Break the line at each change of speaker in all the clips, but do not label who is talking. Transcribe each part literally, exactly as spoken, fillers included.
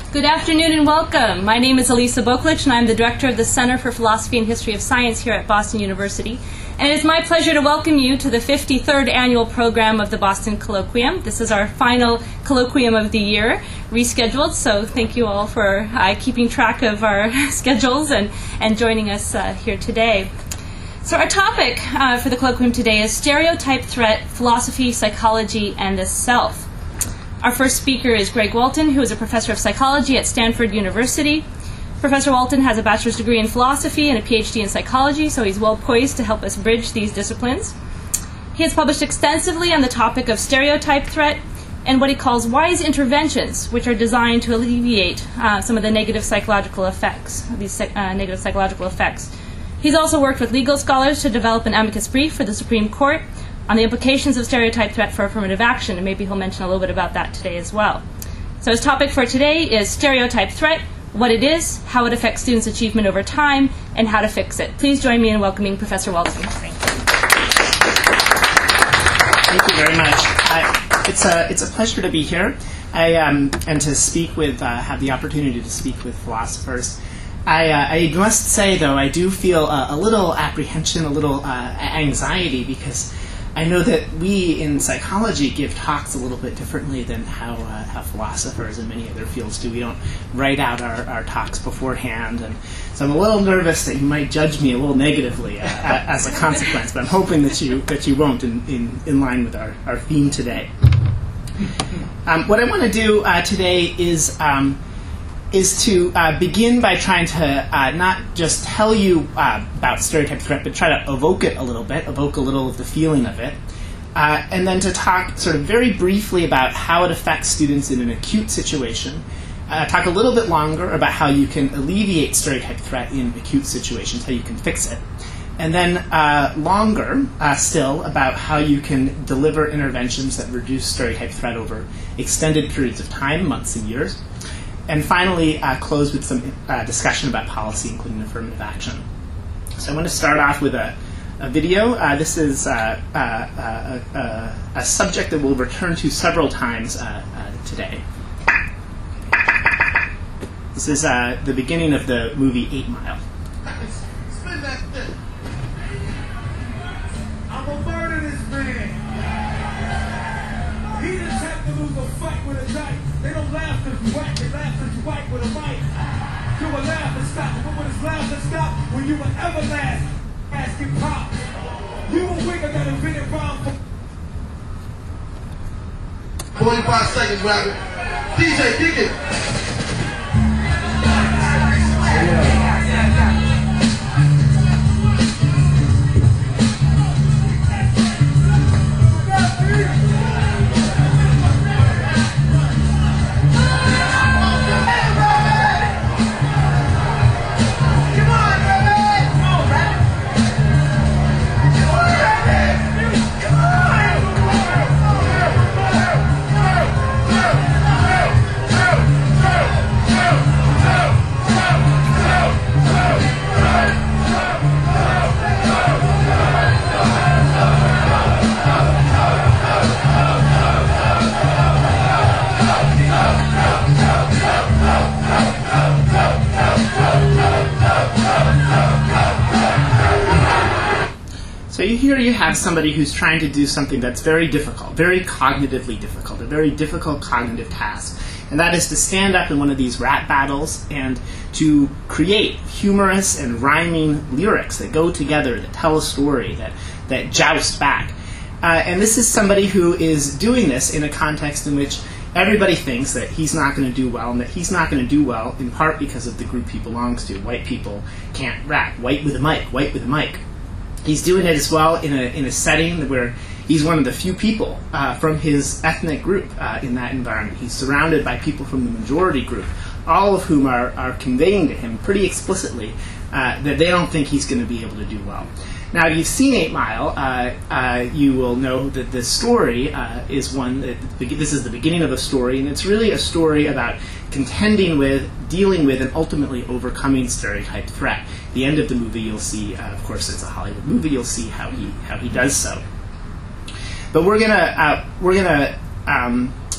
Good afternoon and welcome. My name is Elisa Boklich, and I'm the director of the Center for Philosophy and History of Science here at Boston University. And it is my pleasure to welcome you to the fifty-third annual program of the Boston Colloquium. This is our final colloquium of the year, rescheduled, so thank you all for uh, keeping track of our schedules and, and joining us uh, here today. So our topic uh, for the colloquium today is Stereotype Threat, Philosophy, Psychology, and the Self. Our first speaker is Greg Walton, who is a professor of psychology at Stanford University. Professor Walton has a bachelor's degree in philosophy and a P H D in psychology, so he's well poised to help us bridge these disciplines. He has published extensively on the topic of stereotype threat and what he calls wise interventions, which are designed to alleviate uh, some of the negative psychological effects, these uh, negative psychological effects. He's also worked with legal scholars to develop an amicus brief for the Supreme Court on the implications of stereotype threat for affirmative action, and maybe he'll mention a little bit about that today as well. So his topic for today is stereotype threat, what it is, how it affects students' achievement over time, and how to fix it. Please join me in welcoming Professor Walton. Thank you.
Thank you very much. Uh, it's, a, it's a pleasure to be here I, um, and to speak with, uh, have the opportunity to speak with philosophers. I, uh, I must say, though, I do feel uh, a little apprehension, a little uh, anxiety, because I know that we in psychology give talks a little bit differently than how, uh, how philosophers in many other fields do. We don't write out our, our talks beforehand, and so I'm a little nervous that you might judge me a little negatively uh, as a consequence, but I'm hoping that you that you won't in, in, in line with our, our theme today. Um, what I want to do uh, today is um, is to uh, begin by trying to uh, not just tell you uh, about stereotype threat, but try to evoke it a little bit, evoke a little of the feeling of it, uh, and then to talk sort of very briefly about how it affects students in an acute situation, uh, talk a little bit longer about how you can alleviate stereotype threat in acute situations, how you can fix it, and then uh, longer uh, still about how you can deliver interventions that reduce stereotype threat over extended periods of time, months and years. And finally, uh, close with some uh, discussion about policy, including affirmative action. So I want to start off with a, a video. Uh, this is uh, uh, uh, uh, a subject that we'll return to several times uh, uh, today. This is uh, the beginning of the movie Eight Mile.
Spin that thing. I'm gonna murder this man. He just had to lose a fight with a knife. They don't laugh because you whack, they laugh because you white with a mic. You will laugh and stop, but when it's laugh and stop, when you will ever laugh, ask it pop. You a wigger that invented rhyme for
forty-five seconds, rabbit. D J, kick it.
So here you have somebody who's trying to do something that's very difficult, very cognitively difficult, a very difficult cognitive task. And that is to stand up in one of these rap battles and to create humorous and rhyming lyrics that go together, that tell a story, that, that joust back. Uh, and this is somebody who is doing this in a context in which everybody thinks that he's not going to do well, and that he's not going to do well in part because of the group he belongs to. White people can't rap. White with a mic. White with a mic. He's doing it as well in a in a setting where he's one of the few people uh, from his ethnic group uh, in that environment. He's surrounded by people from the majority group, all of whom are, are conveying to him pretty explicitly uh, that they don't think he's going to be able to do well. Now, if you've seen Eight Mile, uh, uh, you will know that this story uh, is one that, this is the beginning of a story, and it's really a story about contending with, dealing with, and ultimately overcoming stereotype threat. At the end of the movie, you'll see, uh, of course, it's a Hollywood movie, you'll see how he how he does so. But we're gonna uh, we're gonna um,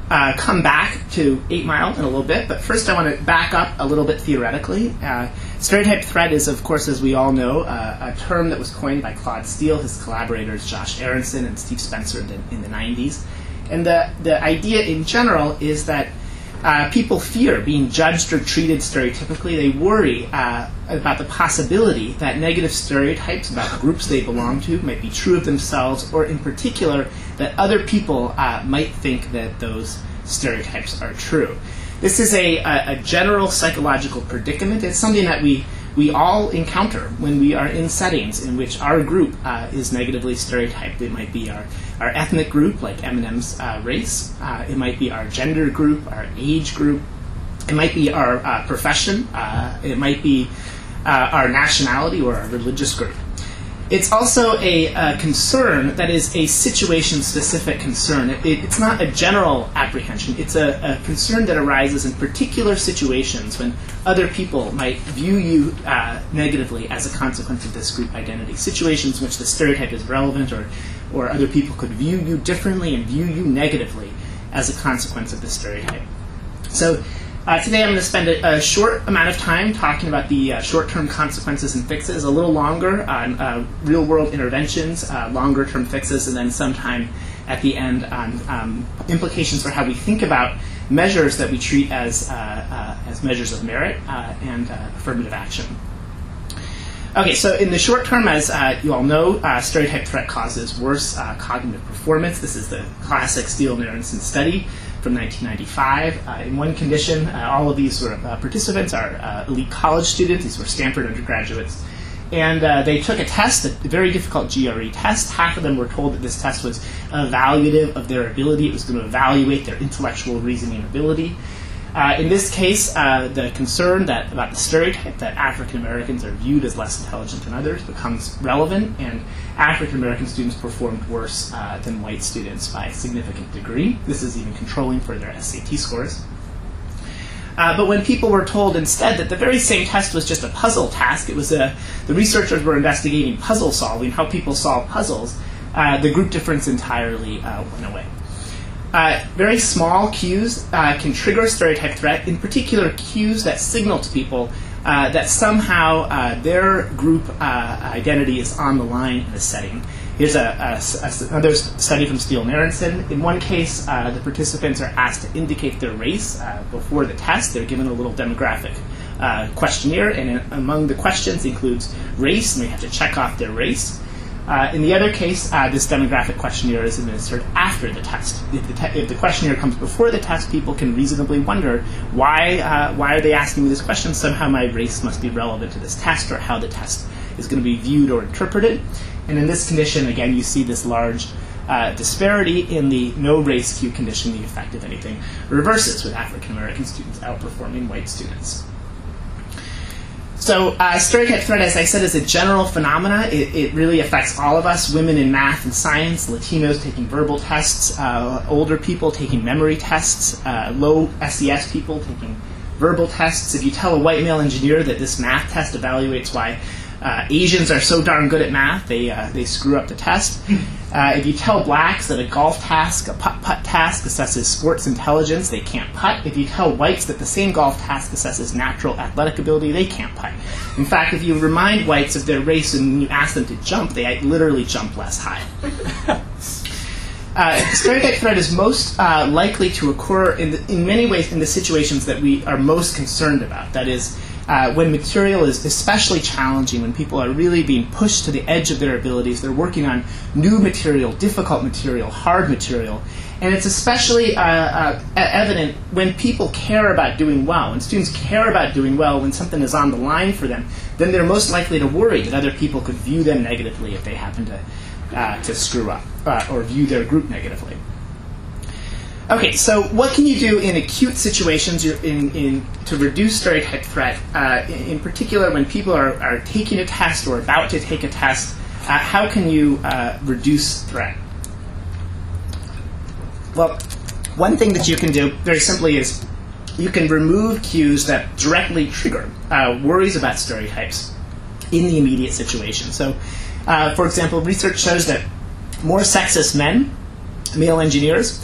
uh, come back to Eight Mile in a little bit, but first I want to back up a little bit theoretically. Uh, stereotype threat is, of course, as we all know, uh, a term that was coined by Claude Steele, his collaborators Josh Aronson and Steve Spencer in the, in the nineties. And the, the idea in general is that Uh, people fear being judged or treated stereotypically. They worry uh, about the possibility that negative stereotypes about the groups they belong to might be true of themselves, or in particular, that other people uh, might think that those stereotypes are true. This is a, a, a general psychological predicament. It's something that we, we all encounter when we are in settings in which our group uh, is negatively stereotyped. It might be our, our ethnic group, like Eminem's uh, race. Uh, it might be our gender group, our age group. It might be our uh, profession. Uh, it might be uh, our nationality or our religious group. It's also a, a concern that is a situation-specific concern. It, it, it's not a general apprehension. It's a, a concern that arises in particular situations when other people might view you uh, negatively as a consequence of this group identity. Situations in which the stereotype is relevant, or, or other people could view you differently and view you negatively as a consequence of the stereotype. So Uh, today I'm going to spend a, a short amount of time talking about the uh, short-term consequences and fixes, a little longer on uh, real-world interventions, uh, longer-term fixes, and then sometime at the end on um, implications for how we think about measures that we treat as, uh, uh, as measures of merit uh, and uh, affirmative action. Okay, so in the short term, as uh, you all know, uh, stereotype threat causes worse uh, cognitive performance. This is the classic Steele and Aronson study from nineteen ninety-five. Uh, in one condition, uh, all of these were, uh, participants are uh, elite college students. These were Stanford undergraduates. And uh, they took a test, a very difficult G R E test. Half of them were told that this test was evaluative of their ability. It was going to evaluate their intellectual reasoning ability. Uh, in this case, uh, the concern that about the stereotype that African Americans are viewed as less intelligent than others becomes relevant, and African American students performed worse uh, than white students by a significant degree. This is even controlling for their S A T scores. Uh, but when people were told instead that the very same test was just a puzzle task, it was a, the researchers were investigating puzzle solving, how people solve puzzles, uh, the group difference entirely uh, went away. Uh, very small cues uh, can trigger stereotype threat, in particular cues that signal to people uh, that somehow uh, their group uh, identity is on the line in a setting. Here's a, a, a, another study from Steele and Aronson. In one case, uh, the participants are asked to indicate their race uh, before the test. They're given a little demographic uh, questionnaire, and in, among the questions includes race, and they have to check off their race. Uh, in the other case, uh, this demographic questionnaire is administered after the test. If the, te- if the questionnaire comes before the test, people can reasonably wonder, why, uh, why are they asking me this question? Somehow my race must be relevant to this test, or how the test is going to be viewed or interpreted. And in this condition, again, you see this large uh, disparity in the no race cue condition. The effect, if anything, reverses, with African American students outperforming white students. So uh, stereotype threat, as I said, is a general phenomena. It, it really affects all of us, women in math and science, Latinos taking verbal tests, uh, older people taking memory tests, uh, low S E S people taking verbal tests. If you tell a white male engineer that this math test evaluates why uh, Asians are so darn good at math, they, uh, they screw up the test. Uh, if you tell blacks that a golf task, a putt-putt task, assesses sports intelligence, they can't putt. If you tell whites that the same golf task assesses natural athletic ability, they can't putt. In fact, if you remind whites of their race and you ask them to jump, they literally jump less high. Uh, stereotype threat is most uh, likely to occur in, the, in many ways in the situations that we are most concerned about. That is, uh, when material is especially challenging, when people are really being pushed to the edge of their abilities, they're working on new material, difficult material, hard material. And it's especially uh, uh, evident when people care about doing well. When students care about doing well, when something is on the line for them, then they're most likely to worry that other people could view them negatively if they happen to Uh, to screw up uh, or view their group negatively. Okay, so what can you do in acute situations in, in, to reduce stereotype threat, uh, in, in particular when people are, are taking a test or about to take a test? Uh, how can you uh, reduce threat? Well, one thing that you can do very simply is you can remove cues that directly trigger uh, worries about stereotypes in the immediate situation. So, Uh, for example, research shows that more sexist men, male engineers,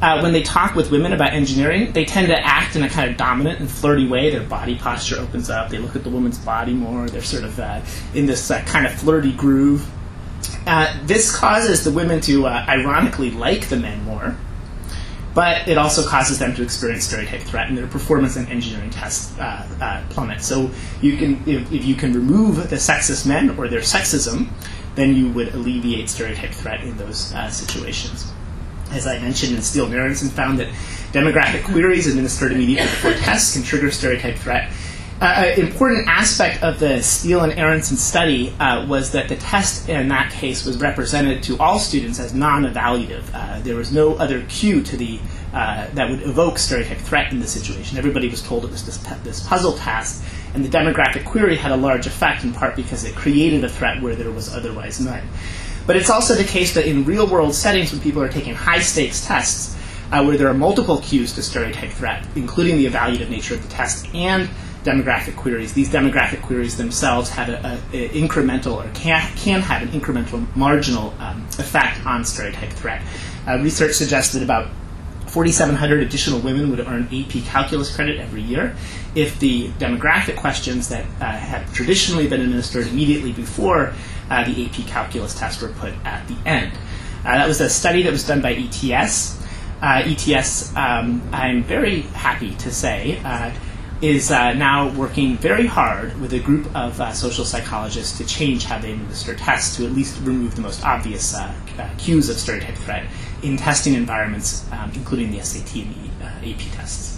uh, when they talk with women about engineering, they tend to act in a kind of dominant and flirty way. Their body posture opens up. They look at the woman's body more. They're sort of uh, in this uh, kind of flirty groove. Uh, this causes the women to uh, ironically like the men more, but it also causes them to experience stereotype threat, and their performance in engineering tests uh, uh, plummet. So you can, if, if you can remove the sexist men or their sexism, then you would alleviate stereotype threat in those uh, situations. As I mentioned, and Steele and Aronson found that demographic queries administered immediately before tests can trigger stereotype threat. Uh, an important aspect of the Steele and Aronson study uh, was that the test in that case was represented to all students as non-evaluative. Uh, there was no other cue to the uh, that would evoke stereotype threat in the situation. Everybody was told it was this, this puzzle task, and the demographic query had a large effect in part because it created a threat where there was otherwise none. But it's also the case that in real-world settings, when people are taking high-stakes tests, uh, where there are multiple cues to stereotype threat, including the evaluative nature of the test and demographic queries, these demographic queries themselves have an incremental or can, can have an incremental marginal um, effect on stereotype threat. Uh, research suggests that about forty-seven hundred additional women would earn A P calculus credit every year if the demographic questions that uh, had traditionally been administered immediately before uh, the A P calculus test were put at the end. Uh, that was a study that was done by E T S. Uh, E T S, um, I'm very happy to say, uh, is uh, now working very hard with a group of uh, social psychologists to change how they administer tests to at least remove the most obvious uh, uh, cues of stereotype threat in testing environments, um, including the S A T and the uh, A P tests.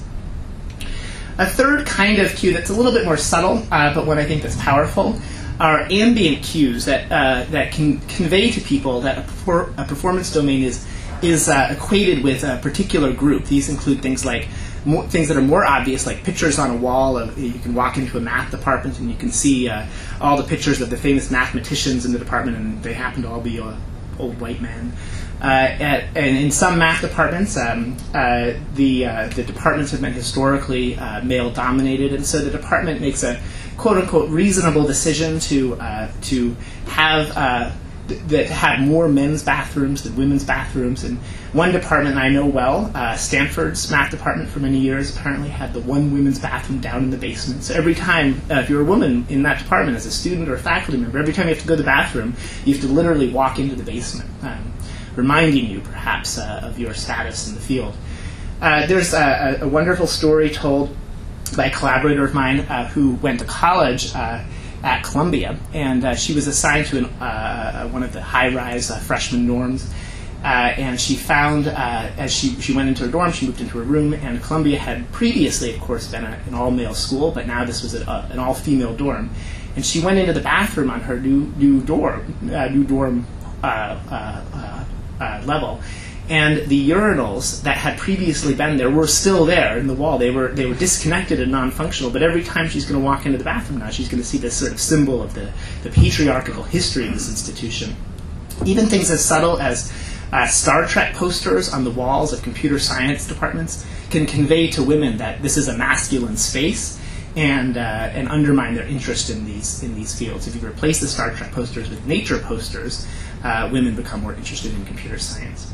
A third kind of cue that's a little bit more subtle, uh, but one I think that's powerful, are ambient cues that uh, that can convey to people that a, perfor- a performance domain is is uh, equated with a particular group. These include things like more, things that are more obvious, like pictures on a wall. Of, you can walk into a math department and you can see uh, all the pictures of the famous mathematicians in the department, and they happen to all be uh, old white men. Uh, at, and in some math departments, um, uh, the uh, the departments have been historically uh, male-dominated, and so the department makes a quote-unquote reasonable decision to uh, to have uh, th- that have more men's bathrooms than women's bathrooms. And one department I know well, uh, Stanford's math department for many years, apparently had the one women's bathroom down in the basement. So every time, uh, if you're a woman in that department as a student or a faculty member, every time you have to go to the bathroom, you have to literally walk into the basement. Um, reminding you, perhaps, uh, of your status in the field. Uh, there's a, a wonderful story told by a collaborator of mine uh, who went to college uh, at Columbia, and uh, she was assigned to an, uh, one of the high-rise uh, freshman dorms, uh, and she found, uh, as she, she went into her dorm, she moved into her room, and Columbia had previously, of course, been a, an all-male school, but now this was a, a, an all-female dorm. And she went into the bathroom on her new, new dorm, uh, new dorm uh, uh, uh, Uh, level, and the urinals that had previously been there were still there in the wall. They were they were disconnected and non-functional, but every time she's going to walk into the bathroom now, she's going to see this sort of symbol of the, the patriarchal history of this institution. Even things as subtle as uh, Star Trek posters on the walls of computer science departments can convey to women that this is a masculine space, and uh, and undermine their interest in these in these fields. If you replace the Star Trek posters with nature posters, uh, women become more interested in computer science.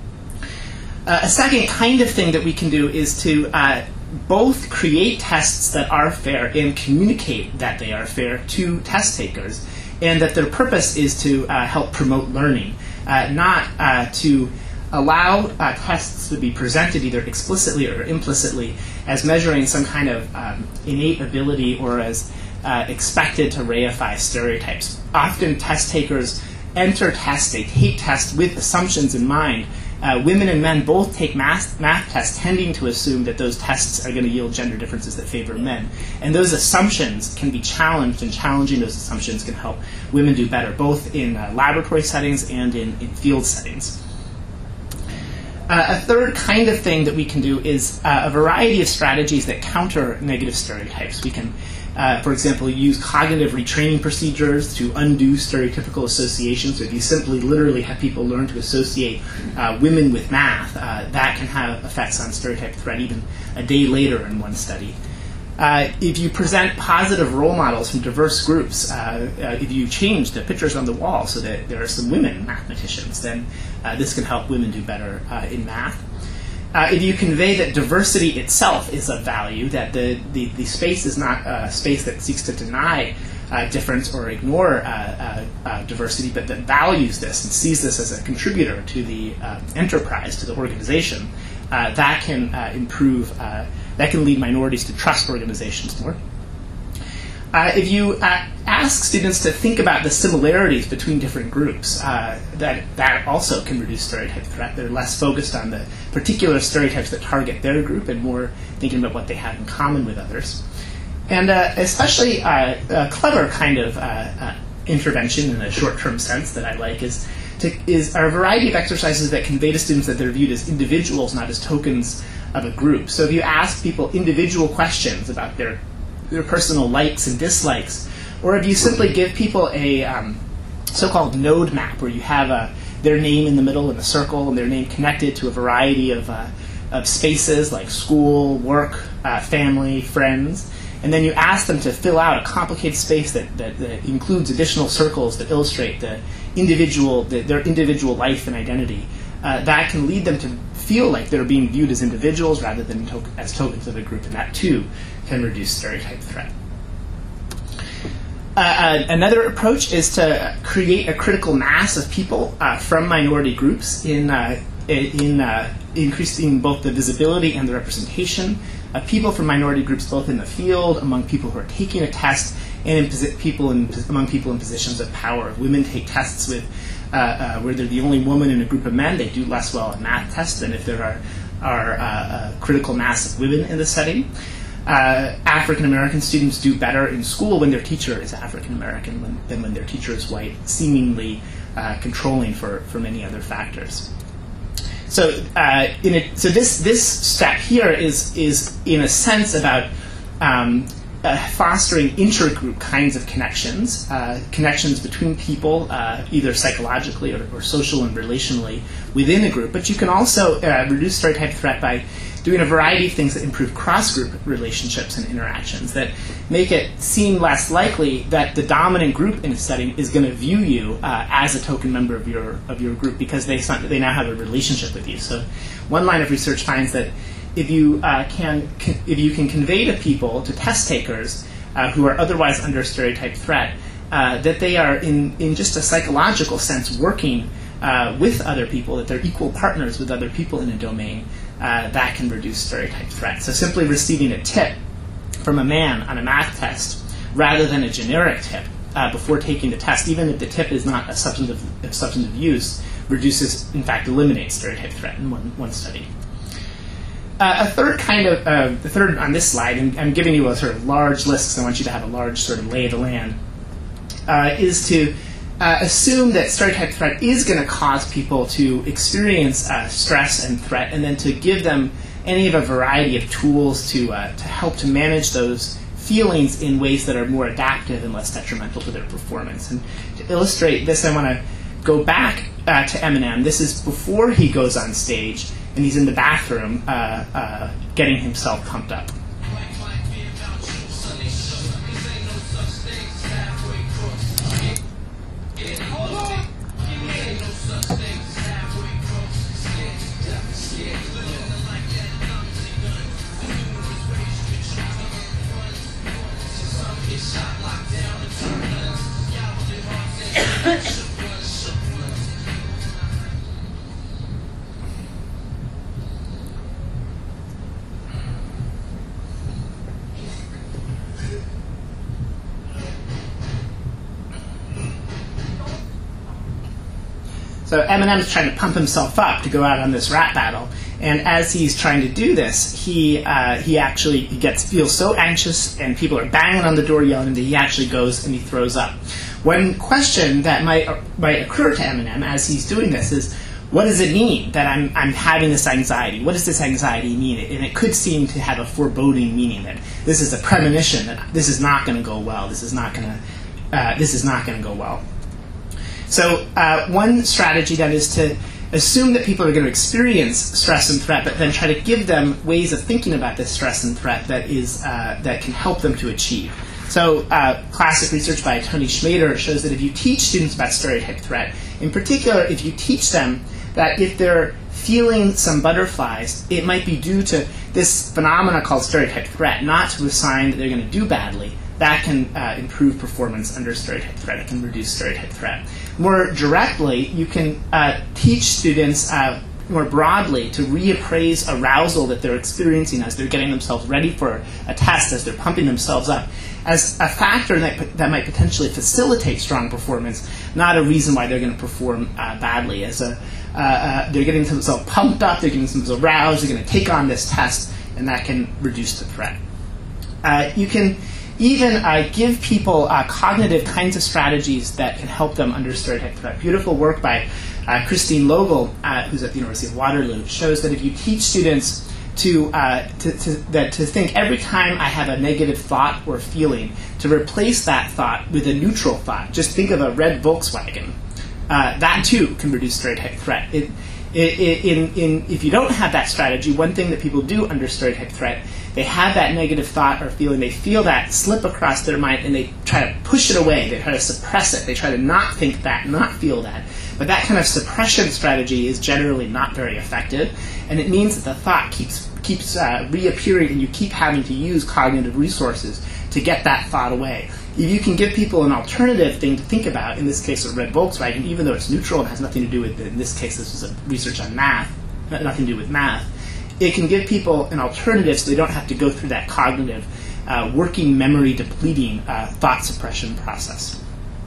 Uh, a second kind of thing that we can do is to uh, both create tests that are fair and communicate that they are fair to test takers, and that their purpose is to uh, help promote learning, uh, not uh, to allow uh, tests to be presented either explicitly or implicitly as measuring some kind of um, innate ability or as uh, expected to reify stereotypes. Often test takers enter tests, they take tests with assumptions in mind. Uh, women and men both take math, math tests tending to assume that those tests are going to yield gender differences that favor men. And those assumptions can be challenged, and challenging those assumptions can help women do better, both in uh, laboratory settings and in, in field settings. Uh, a third kind of thing that we can do is uh, a variety of strategies that counter negative stereotypes. We can, uh, for example, use cognitive retraining procedures to undo stereotypical associations. So if you simply literally have people learn to associate uh, women with math, uh, that can have effects on stereotype threat even a day later in one study. Uh, if you present positive role models from diverse groups, uh, uh, if you change the pictures on the wall so that there are some women mathematicians, then uh, this can help women do better uh, in math. Uh, if you convey that diversity itself is of value, that the, the, the space is not a space that seeks to deny uh, difference or ignore uh, uh, uh, diversity, but that values this and sees this as a contributor to the uh, enterprise, to the organization, uh, that can uh, improve, uh, that can lead minorities to trust organizations more. Uh, if you uh, ask students to think about the similarities between different groups, uh, that that also can reduce stereotype threat. They're less focused on the particular stereotypes that target their group and more thinking about what they have in common with others. And uh, especially uh, a clever kind of uh, uh, intervention in a short-term sense that I like is to, is are a variety of exercises that convey to students that they're viewed as individuals, not as tokens of a group. So if you ask people individual questions about their their personal likes and dislikes, or if you simply give people a um, so-called node map where you have uh, their name in the middle in a circle and their name connected to a variety of, uh, of spaces like school, work, uh, family, friends, and then you ask them to fill out a complicated space that, that, that includes additional circles that illustrate the individual, the, their individual life and identity, uh, that can lead them to feel like they're being viewed as individuals rather than to- as tokens of a group, and that too can reduce stereotype threat. Uh, uh, another approach is to create a critical mass of people uh, from minority groups in, uh, in uh, increasing both the visibility and the representation of people from minority groups, both in the field, among people who are taking a test, and in posi- people in, among people in positions of power. If women take tests with uh, uh, where they're the only woman in a group of men, they do less well on math tests than if there are, are uh, a critical mass of women in the setting. Uh, African American students do better in school when their teacher is African American when, than when their teacher is white, seemingly uh, controlling for, for many other factors. So, uh, in a, so this this step here is is in a sense about um, uh, fostering intergroup kinds of connections, uh, connections between people, uh, either psychologically or, or social and relationally within a group. But you can also uh, reduce stereotype threat by doing a variety of things that improve cross-group relationships and interactions, that make it seem less likely that the dominant group in a setting is going to view you uh, as a token member of your of your group because they they now have a relationship with you. So, one line of research finds that if you uh, can if you can convey to people, to test takers uh, who are otherwise under stereotype threat, uh, that they are in in just a psychological sense working uh, with other people, that they're equal partners with other people in a domain. Uh, that can reduce stereotype threat. So simply receiving a tip from a man on a math test rather than a generic tip uh, before taking the test, even if the tip is not a substantive, a substantive use, reduces, in fact, eliminates stereotype threat in one, one study. Uh, a third kind of, uh, the third on this slide, and I'm giving you a sort of large list because I want you to have a large sort of lay of the land, uh, is to Uh, assume that stereotype threat is going to cause people to experience uh, stress and threat, and then to give them any of a variety of tools to uh, to help to manage those feelings in ways that are more adaptive and less detrimental to their performance. And to illustrate this, I want to go back uh, to Eminem. This is before he goes on stage, and he's in the bathroom uh, uh, getting himself pumped up. So Eminem's trying to pump himself up to go out on this rap battle, and as he's trying to do this, he uh, he actually he gets feels so anxious, and people are banging on the door yelling that he actually goes and he throws up. One question that might uh, might occur to Eminem as he's doing this is, what does it mean that I'm I'm having this anxiety? What does this anxiety mean? And it could seem to have a foreboding meaning, that this is a premonition that this is not going to go well. This is not going to uh, this is not going to go well. So uh, one strategy then is to assume that people are going to experience stress and threat, but then try to give them ways of thinking about this stress and threat that is uh, that can help them to achieve. So uh, classic research by Tony Schmader shows that if you teach students about stereotype threat, in particular if you teach them that if they're feeling some butterflies, it might be due to this phenomena called stereotype threat, not to a sign that they're going to do badly. That can uh, improve performance under stereotype threat. It can reduce stereotype threat. More directly, you can uh, teach students uh, more broadly to reappraise arousal that they're experiencing as they're getting themselves ready for a test, as they're pumping themselves up, as a factor that, that might potentially facilitate strong performance, not a reason why they're going to perform uh, badly. As a, uh, uh, they're getting themselves pumped up, they're getting themselves aroused, they're going to take on this test, and that can reduce the threat. Uh, you can even uh, give people uh, cognitive kinds of strategies that can help them under stereotype threat. Beautiful work by uh, Christine Logel, uh, who's at the University of Waterloo, shows that if you teach students to, uh, to, to, that, to think every time I have a negative thought or feeling, to replace that thought with a neutral thought. Just think of a red Volkswagen. Uh, that too can reduce stereotype threat. It, it, it, in, in, if you don't have that strategy, one thing that people do under stereotype threat, they have that negative thought or feeling, they feel that slip across their mind, and they try to push it away, they try to suppress it, they try to not think that, not feel that. But that kind of suppression strategy is generally not very effective, and it means that the thought keeps keeps uh, reappearing, and you keep having to use cognitive resources to get that thought away. If you can give people an alternative thing to think about, in this case a red Volkswagen, even though it's neutral and has nothing to do with, in this case this was a research on math, nothing to do with math, it can give people an alternative so they don't have to go through that cognitive, uh, working memory depleting uh, thought suppression process.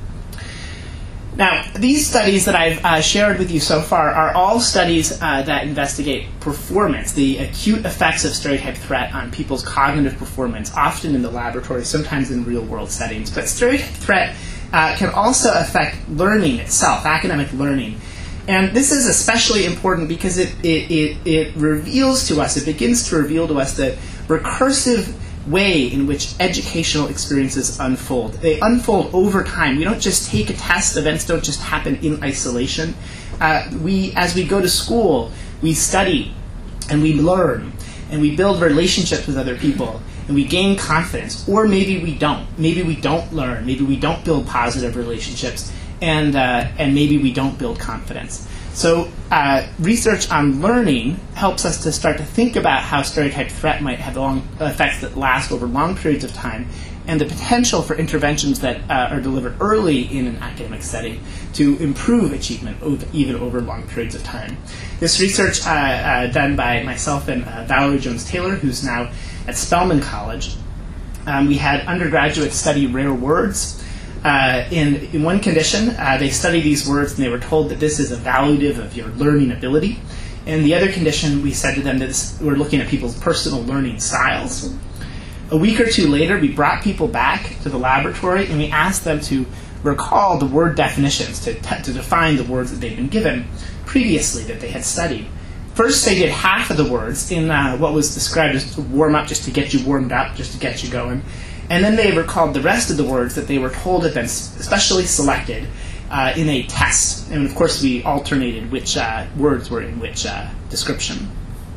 Now, these studies that I've uh, shared with you so far are all studies uh, that investigate performance, the acute effects of stereotype threat on people's cognitive performance, often in the laboratory, sometimes in real-world settings. But stereotype threat uh, can also affect learning itself, academic learning. And this is especially important because it, it, it, it reveals to us, it begins to reveal to us the recursive way in which educational experiences unfold. They unfold over time. We don't just take a test. Events don't just happen in isolation. Uh, we, as we go to school, we study and we learn and we build relationships with other people and we gain confidence. Or maybe we don't. Maybe we don't learn. Maybe we don't build positive relationships. And, uh, and maybe we don't build confidence. So uh, research on learning helps us to start to think about how stereotype threat might have long effects that last over long periods of time, and the potential for interventions that uh, are delivered early in an academic setting to improve achievement over, even over long periods of time. This research uh, uh, done by myself and uh, Valerie Jones-Taylor, who's now at Spelman College, um, we had undergraduates study rare words. Uh, in, in one condition, uh, they studied these words and they were told that this is evaluative of your learning ability. In the other condition, we said to them that this, we're looking at people's personal learning styles. A week or two later, we brought people back to the laboratory and we asked them to recall the word definitions, to, t- to define the words that they'd been given previously that they had studied. First, they did half of the words in uh, what was described as warm-up, just to get you warmed up, just to get you going. And then they recalled the rest of the words that they were told had been specially selected uh, in a test. And of course, we alternated which uh, words were in which uh, description.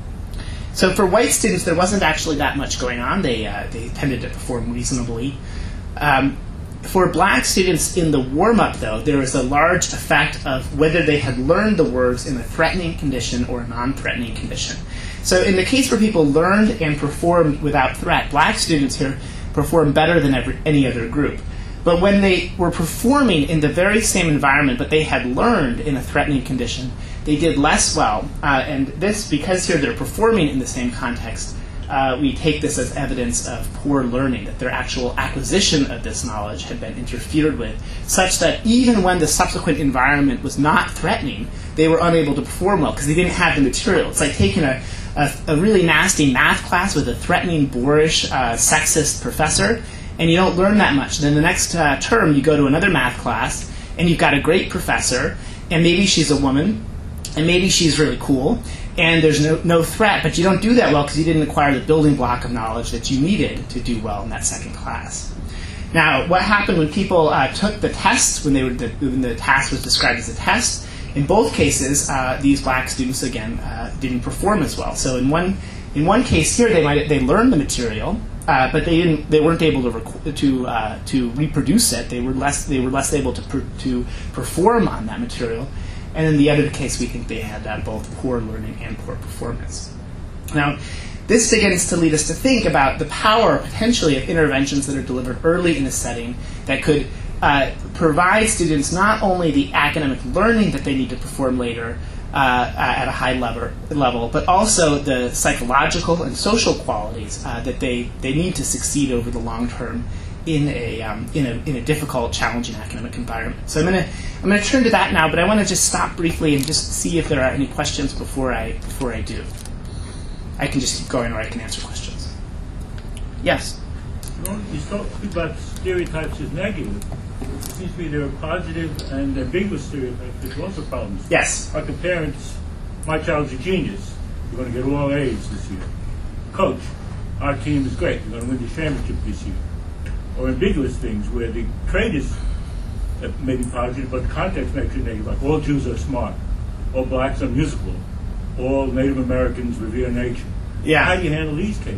So for white students, there wasn't actually that much going on. They, uh, they tended to perform reasonably. Um, for black students in the warm-up, though, there was a large effect of whether they had learned the words in a threatening condition or a non-threatening condition. So in the case where people learned and performed without threat, black students here perform better than every, any other group. But when they were performing in the very same environment, but they had learned in a threatening condition, they did less well. Uh, and this, because here they're performing in the same context, uh, we take this as evidence of poor learning, that their actual acquisition of this knowledge had been interfered with, such that even when the subsequent environment was not threatening, they were unable to perform well because they didn't have the material. It's like taking a A, a really nasty math class with a threatening, boorish, uh, sexist professor, and you don't learn that much. Then the next uh, term, you go to another math class, and you've got a great professor, and maybe she's a woman, and maybe she's really cool, and there's no, no threat, but you don't do that well because you didn't acquire the building block of knowledge that you needed to do well in that second class. Now, what happened when people uh, took the tests, when, they were the, when the task was described as a test? In both cases, uh, these black students, again, uh, didn't perform as well. So in one in one case here, they might they learned the material, uh, but they didn't they weren't able to rec- to uh, to reproduce it. They were less they were less able to per- to perform on that material. And in the other case, we think they had uh, both poor learning and poor performance. Now, this begins to lead us to think about the power, potentially, of interventions that are delivered early in a setting that could uh, provide students not only the academic learning that they need to perform later uh, at a high level, level, but also the psychological and social qualities uh, that they, they need to succeed over the long term in a um, in a in a difficult, challenging academic environment. So I'm gonna I'm gonna turn to that now, but I want to just stop briefly and just see if there are any questions before I before I do. I can just keep going, or I can answer questions. Yes.
Well, you talk about stereotypes as negative. It seems to me there are positive and ambiguous stereotypes. There's also problems.
Yes.
Like the parents, my child's a genius. You're going to get all A's this year. Coach, our team is great. You're going to win the championship this year. Or ambiguous things where the trait is uh, maybe positive, but the context makes it negative. Like all Jews are smart, all blacks are musical, all Native Americans revere nature.
Yeah.
How do you handle these cases?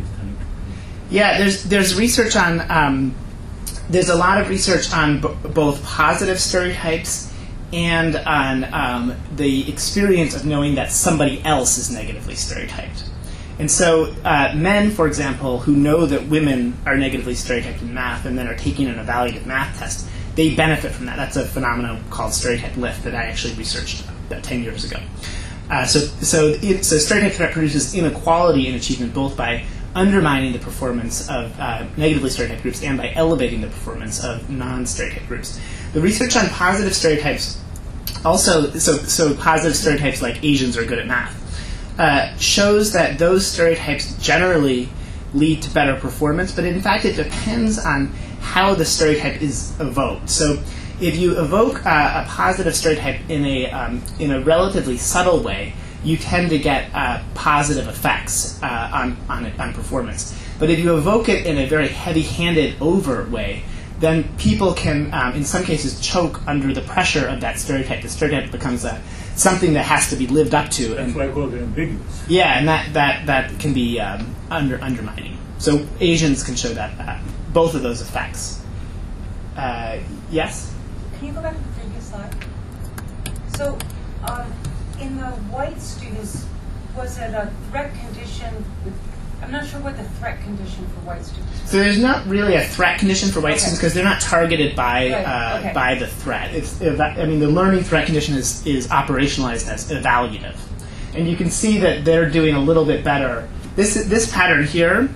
Yeah, there's there's research on um, there's a lot of research on b- both positive stereotypes and on um, the experience of knowing that somebody else is negatively stereotyped. And so uh, men, for example, who know that women are negatively stereotyped in math and then are taking an evaluative math test, they benefit from that. That's a phenomenon called stereotype lift that I actually researched about ten years ago. Uh, so so, it, so stereotype threat produces inequality in achievement both by undermining the performance of uh, negatively stereotyped groups and by elevating the performance of non-stereotyped groups. The research on positive stereotypes also, so, so positive stereotypes like Asians are good at math, Uh, shows that those stereotypes generally lead to better performance, but in fact it depends on how the stereotype is evoked. So if you evoke uh, a positive stereotype in a um, in a relatively subtle way, you tend to get uh, positive effects uh, on on, it, on performance. But if you evoke it in a very heavy-handed, overt way, then people can, um, in some cases, choke under the pressure of that stereotype. The stereotype becomes a something that has to be lived up to.
That's
and,
why I call it ambiguous.
Yeah, and that, that, that can be um, under undermining. So Asians can show that uh, both of those effects. Uh, yes?
Can you go back to the previous slide? So um, in the white students, was it a threat condition? With, I'm not sure what the threat condition for white students was.
So there's not really a threat condition for white
Okay.
students because they're not targeted by
Right,
uh,
okay.
by the threat. It's eva- I mean, the learning threat condition is, is operationalized as evaluative. And you can see that they're doing a little bit better. This this pattern here,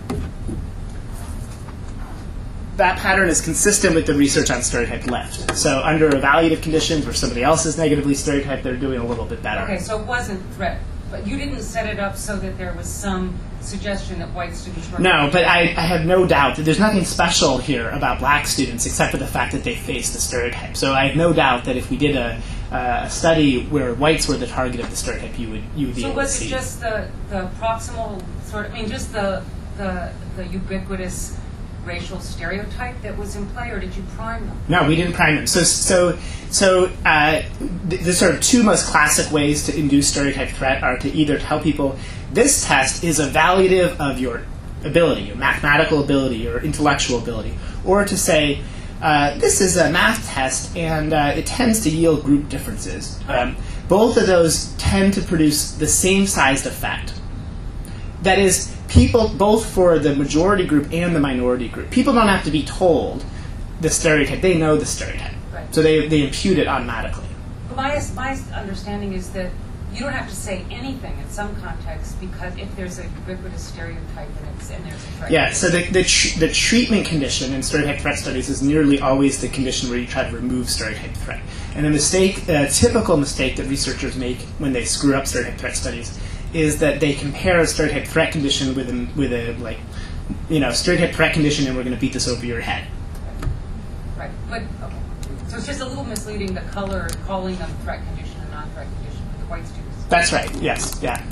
that pattern is consistent with the research on stereotype lift. So under evaluative conditions where somebody else is negatively stereotyped, they're doing a little bit better.
Okay, so it wasn't threat, but you didn't set it up so that there was some suggestion that white students were...
No, but I, I have no doubt that there's nothing special here about black students except for the fact that they faced a stereotype. So I have no doubt that if we did a, a study where whites were the target of the stereotype, you would you would be
So
able to
was
see.
it just the, the proximal sort of, I mean, just the, the, the ubiquitous racial stereotype that was in play, or did you prime them?
No, we didn't prime them. So, so, so uh, the, the sort of two most classic ways to induce stereotype threat are to either tell people this test is evaluative of your ability, your mathematical ability, your intellectual ability, or to say uh, this is a math test and uh, it tends to yield group differences. Um, both of those tend to produce the same sized effect. That is, people, both for the majority group and the minority group, people don't have to be told the stereotype. They know the stereotype.
Right.
So they, they impute it automatically.
But my, my understanding is that you don't have to say anything in some contexts because if there's a ubiquitous stereotype and, it's, and there's a threat.
Yeah, so the, the, tr- the treatment condition in stereotype threat studies is nearly always the condition where you try to remove stereotype threat. And the mistake, a typical mistake that researchers make when they screw up stereotype threat studies is that they compare a stereotype threat condition with a, with a like, you know, stereotype threat condition and we're going to beat this over your head.
Right, but, okay. So it's just a little misleading, the color, calling them threat condition and non-threat condition for the white students.
That's right, yes, yeah.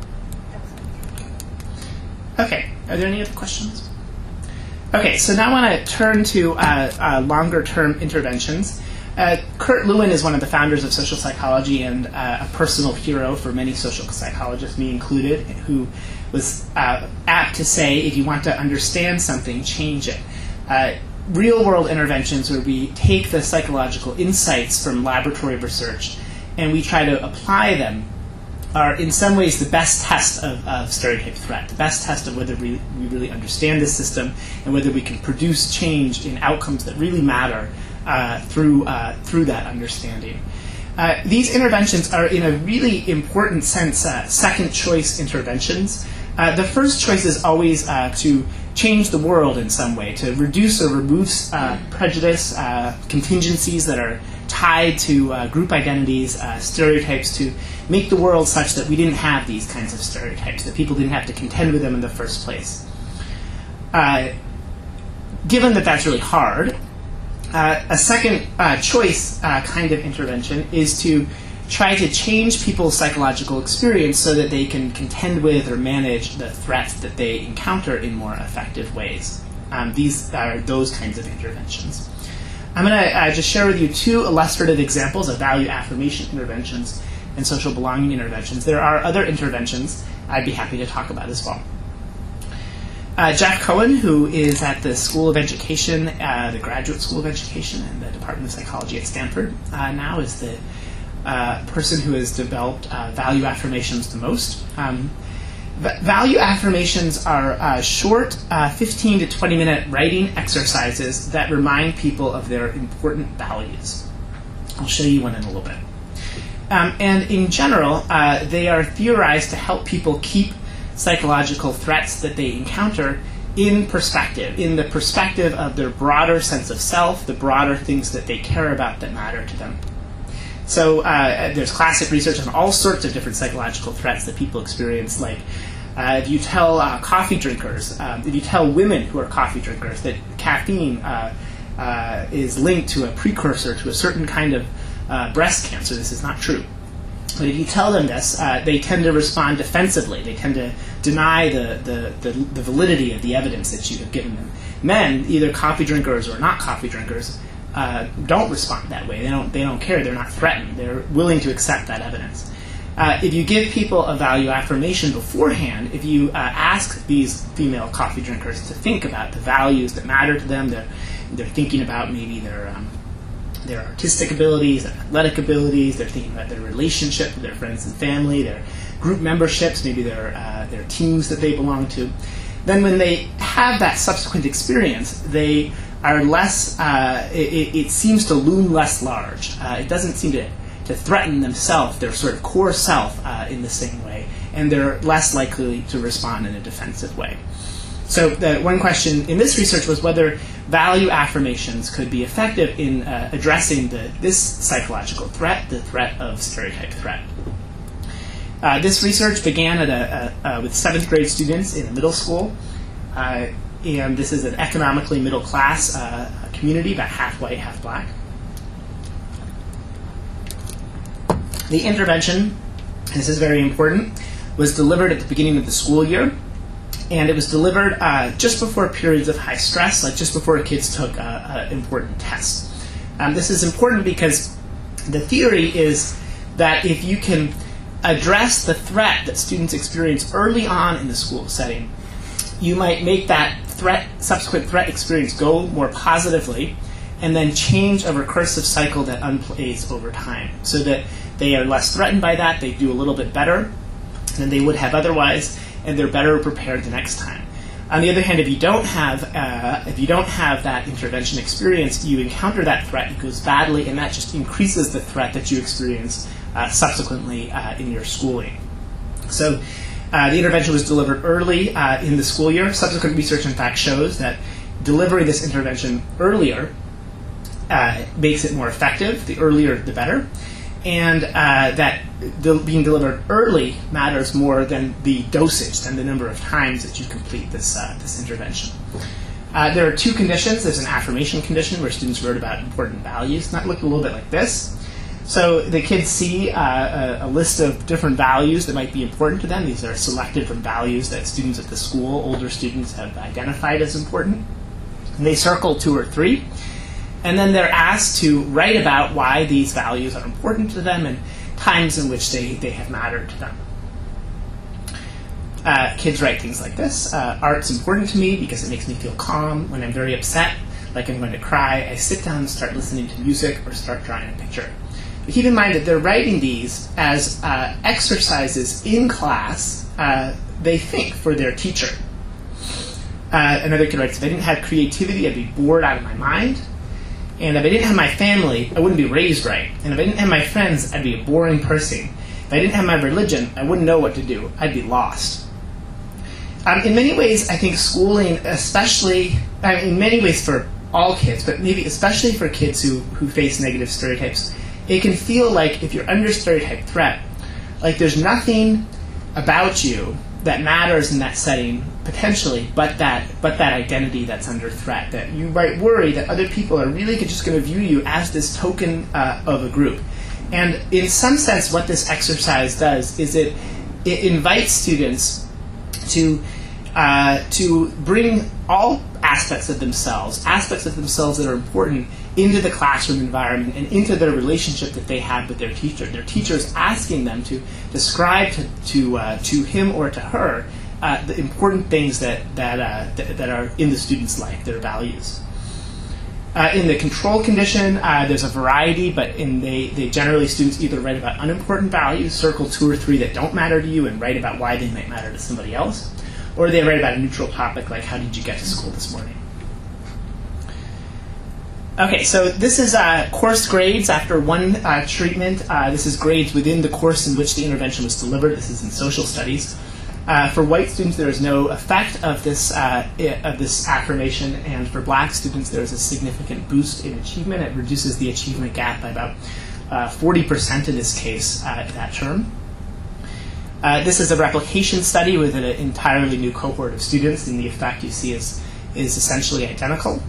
Okay.
Okay, are there any other questions? Okay, so now I want to turn to uh, uh, longer-term interventions. Uh, Kurt Lewin is one of the founders of social psychology and uh, a personal hero for many social psychologists, me included, who was uh, apt to say, if you want to understand something, change it. Uh, real-world interventions where we take the psychological insights from laboratory research and we try to apply them, are in some ways the best test of, of stereotype threat, the best test of whether we, we really understand this system and whether we can produce change in outcomes that really matter uh, through, uh, through that understanding. Uh, these interventions are, in a really important sense, uh, second-choice interventions. Uh, the first choice is always uh, to change the world in some way, to reduce or remove uh, prejudice, uh, contingencies that are tied to uh, group identities, uh, stereotypes, to make the world such that we didn't have these kinds of stereotypes, that people didn't have to contend with them in the first place. Uh, given that that's really hard, uh, a second uh, choice uh, kind of intervention is to try to change people's psychological experience so that they can contend with or manage the threats that they encounter in more effective ways. Um, these are those kinds of interventions. I'm going to uh, just share with you two illustrative examples of value affirmation interventions and social belonging interventions. There are other interventions I'd be happy to talk about as well. Uh, Jeff Cohen, who is at the School of Education, uh, the Graduate School of Education and the Department of Psychology at Stanford, uh, now is the uh, person who has developed uh, value affirmations the most. Um, v- value affirmations are uh, short, uh, fifteen to twenty minute writing exercises that remind people of their important values. I'll show you one in a little bit. Um, and in general, uh, they are theorized to help people keep psychological threats that they encounter in perspective, in the perspective of their broader sense of self, the broader things that they care about that matter to them. So uh, there's classic research on all sorts of different psychological threats that people experience, like uh, if you tell uh, coffee drinkers, um, if you tell women who are coffee drinkers that caffeine uh, uh, is linked to a precursor to a certain kind of uh, breast cancer, this is not true. But if you tell them this, uh, they tend to respond defensively. They tend to deny the, the, the, the validity of the evidence that you have given them. Men, either coffee drinkers or not coffee drinkers, uh, don't respond that way. They don't, they don't care. They're not threatened. They're willing to accept that evidence. Uh, if you give people a value affirmation beforehand, if you uh, ask these female coffee drinkers to think about the values that matter to them, they're, they're thinking about maybe their... Um, their artistic abilities, their athletic abilities, they're thinking about their relationship with their friends and family, their group memberships, maybe their, uh, their teams that they belong to. Then when they have that subsequent experience, they are less, uh, it, it seems to loom less large. Uh, it doesn't seem to, to threaten themselves, their sort of core self, uh, in the same way, and they're less likely to respond in a defensive way. So the one question in this research was whether value affirmations could be effective in uh, addressing the, this psychological threat, the threat of stereotype threat. Uh, this research began at a, a, uh, with seventh grade students in a middle school, uh, and this is an economically middle class uh, community, about half white, half black. The intervention, this is very important, was delivered at the beginning of the school year. And it was delivered uh, just before periods of high stress, like just before kids took uh, uh, important tests. Um, this is important because the theory is that if you can address the threat that students experience early on in the school setting, you might make that threat, subsequent threat experience go more positively, and then change a recursive cycle that unplays over time, so that they are less threatened by that, they do a little bit better than they would have otherwise, and they're better prepared the next time. On the other hand, if you don't have uh, if you don't have that intervention experience, you encounter that threat, it goes badly, and that just increases the threat that you experience uh, subsequently uh, in your schooling. So uh, the intervention was delivered early uh, in the school year. Subsequent research, in fact, shows that delivering this intervention earlier uh, makes it more effective. The earlier, the better. And uh, that the, being delivered early matters more than the dosage, than the number of times that you complete this uh, this intervention. Uh, there are two conditions. There's an affirmation condition where students wrote about important values. That looked a little bit like this. So the kids see uh, a, a list of different values that might be important to them. These are selected from values that students at the school, older students, have identified as important. And they circle two or three. And then they're asked to write about why these values are important to them and times in which they, they have mattered to them. Uh, kids write things like this. Uh, Art's important to me because it makes me feel calm. When I'm very upset, like I'm going to cry, I sit down and start listening to music or start drawing a picture. But keep in mind that they're writing these as uh, exercises in class, uh, they think, for their teacher. Uh, another kid writes, if I didn't have creativity, I'd be bored out of my mind. And if I didn't have my family, I wouldn't be raised right. And if I didn't have my friends, I'd be a boring person. If I didn't have my religion, I wouldn't know what to do. I'd be lost. Um, in many ways, I think schooling, especially, I mean, in many ways for all kids, but maybe especially for kids who, who face negative stereotypes, it can feel like if you're under stereotype threat, like there's nothing about you that matters in that setting, potentially, but that but that identity that's under threat. That you might worry that other people are really just going to view you as this token uh, of a group. And in some sense, what this exercise does is it it invites students to uh, to bring all aspects of themselves, aspects of themselves that are important, into the classroom environment and into their relationship that they have with their teacher. Their teacher is asking them to describe to to, uh, to him or to her uh, the important things that that, uh, th- that are in the student's life, their values. Uh, in the control condition, uh, there's a variety, but in they, they generally students either write about unimportant values, circle two or three that don't matter to you, and write about why they might matter to somebody else, or they write about a neutral topic like how did you get to school this morning. Okay, so this is uh, course grades after one uh, treatment. Uh, this is grades within the course in which the intervention was delivered. This is in social studies. Uh, for white students, there is no effect of this uh, I- of this affirmation, and for black students, there is a significant boost in achievement. It reduces the achievement gap by about uh, forty percent in this case uh, that term. Uh, this is a replication study with an entirely new cohort of students, and the effect you see is is essentially identical.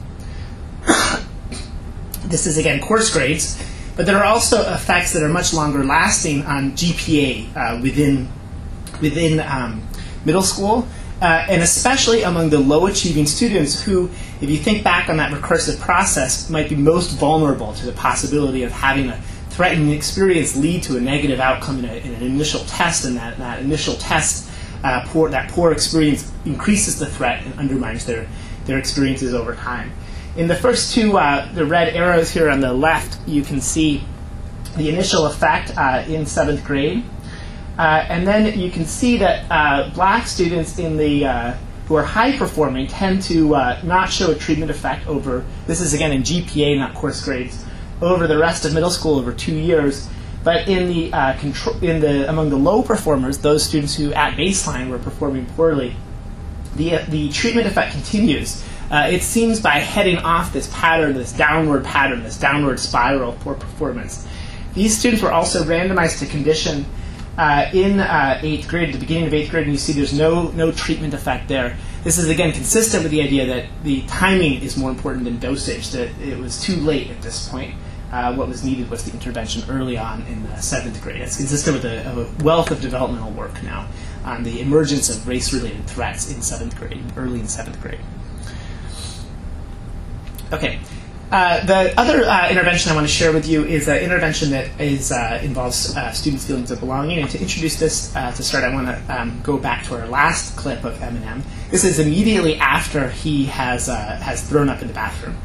This is, again, course grades, but there are also effects that are much longer lasting on G P A uh, within within um, middle school, uh, and especially among the low-achieving students who, if you think back on that recursive process, might be most vulnerable to the possibility of having a threatening experience lead to a negative outcome in, a, in an initial test, and that, that initial test, uh, poor, that poor experience increases the threat and undermines their, their experiences over time. In the first two, uh, the red arrows here on the left, you can see the initial effect uh, in seventh grade. Uh, and then you can see that uh, black students in the uh, who are high performing tend to uh, not show a treatment effect over, this is again in G P A, not course grades, over the rest of middle school over two years. But in the uh, control, in the among the low performers, those students who at baseline were performing poorly, the uh, the treatment effect continues. Uh, it seems by heading off this pattern, this downward pattern, this downward spiral of poor performance. These students were also randomized to condition uh, in uh, eighth grade, at the beginning of eighth grade, and you see there's no no treatment effect there. This is, again, consistent with the idea that the timing is more important than dosage, that it was too late at this point. Uh, what was needed was the intervention early on in the seventh grade. It's consistent with a, a wealth of developmental work now on the emergence of race-related threats in seventh grade, early in seventh grade. Okay. Uh, the other uh, intervention I want to share with you is an intervention that is uh, involves uh, students' feelings of belonging. And to introduce this, uh, to start, I want to um, go back to our last clip of Eminem. This is immediately after he has uh, has thrown up in the bathroom.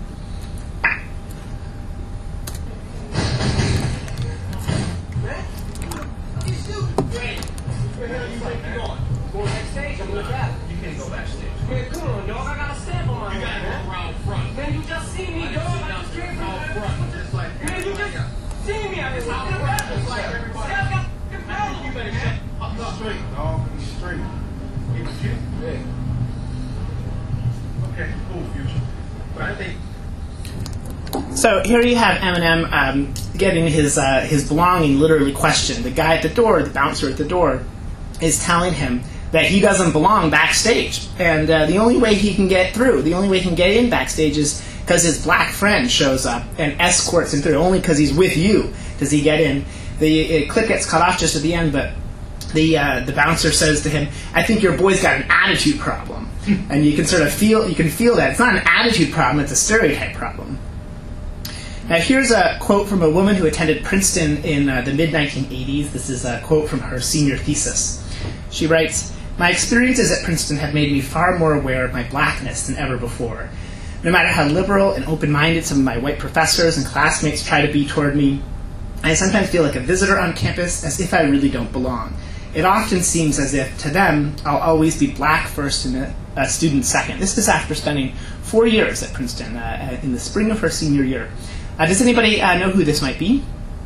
So here you have Eminem um, getting his uh, his belonging literally questioned. The guy at the door, the bouncer at the door, is telling him that he doesn't belong backstage, and uh, the only way he can get through, the only way he can get in backstage is because his black friend shows up and escorts him through. Only because he's with you does he get in. The uh, clip gets cut off just at the end, but the uh, the bouncer says to him, "I think your boy's got an attitude problem," and you can sort of feel you can feel that it's not an attitude problem; it's a stereotype problem. Now here's a quote from a woman who attended Princeton in uh, the mid nineteen eighties. This is a quote from her senior thesis. She writes, "My experiences at Princeton have made me far more aware of my blackness than ever before. No matter how liberal and open-minded some of my white professors and classmates try to be toward me, I sometimes feel like a visitor on campus, as if I really don't belong. It often seems as if, to them, I'll always be black first and a, a student second. This is after spending four years at Princeton uh, in the spring of her senior year. Uh, does anybody uh, know who this might be?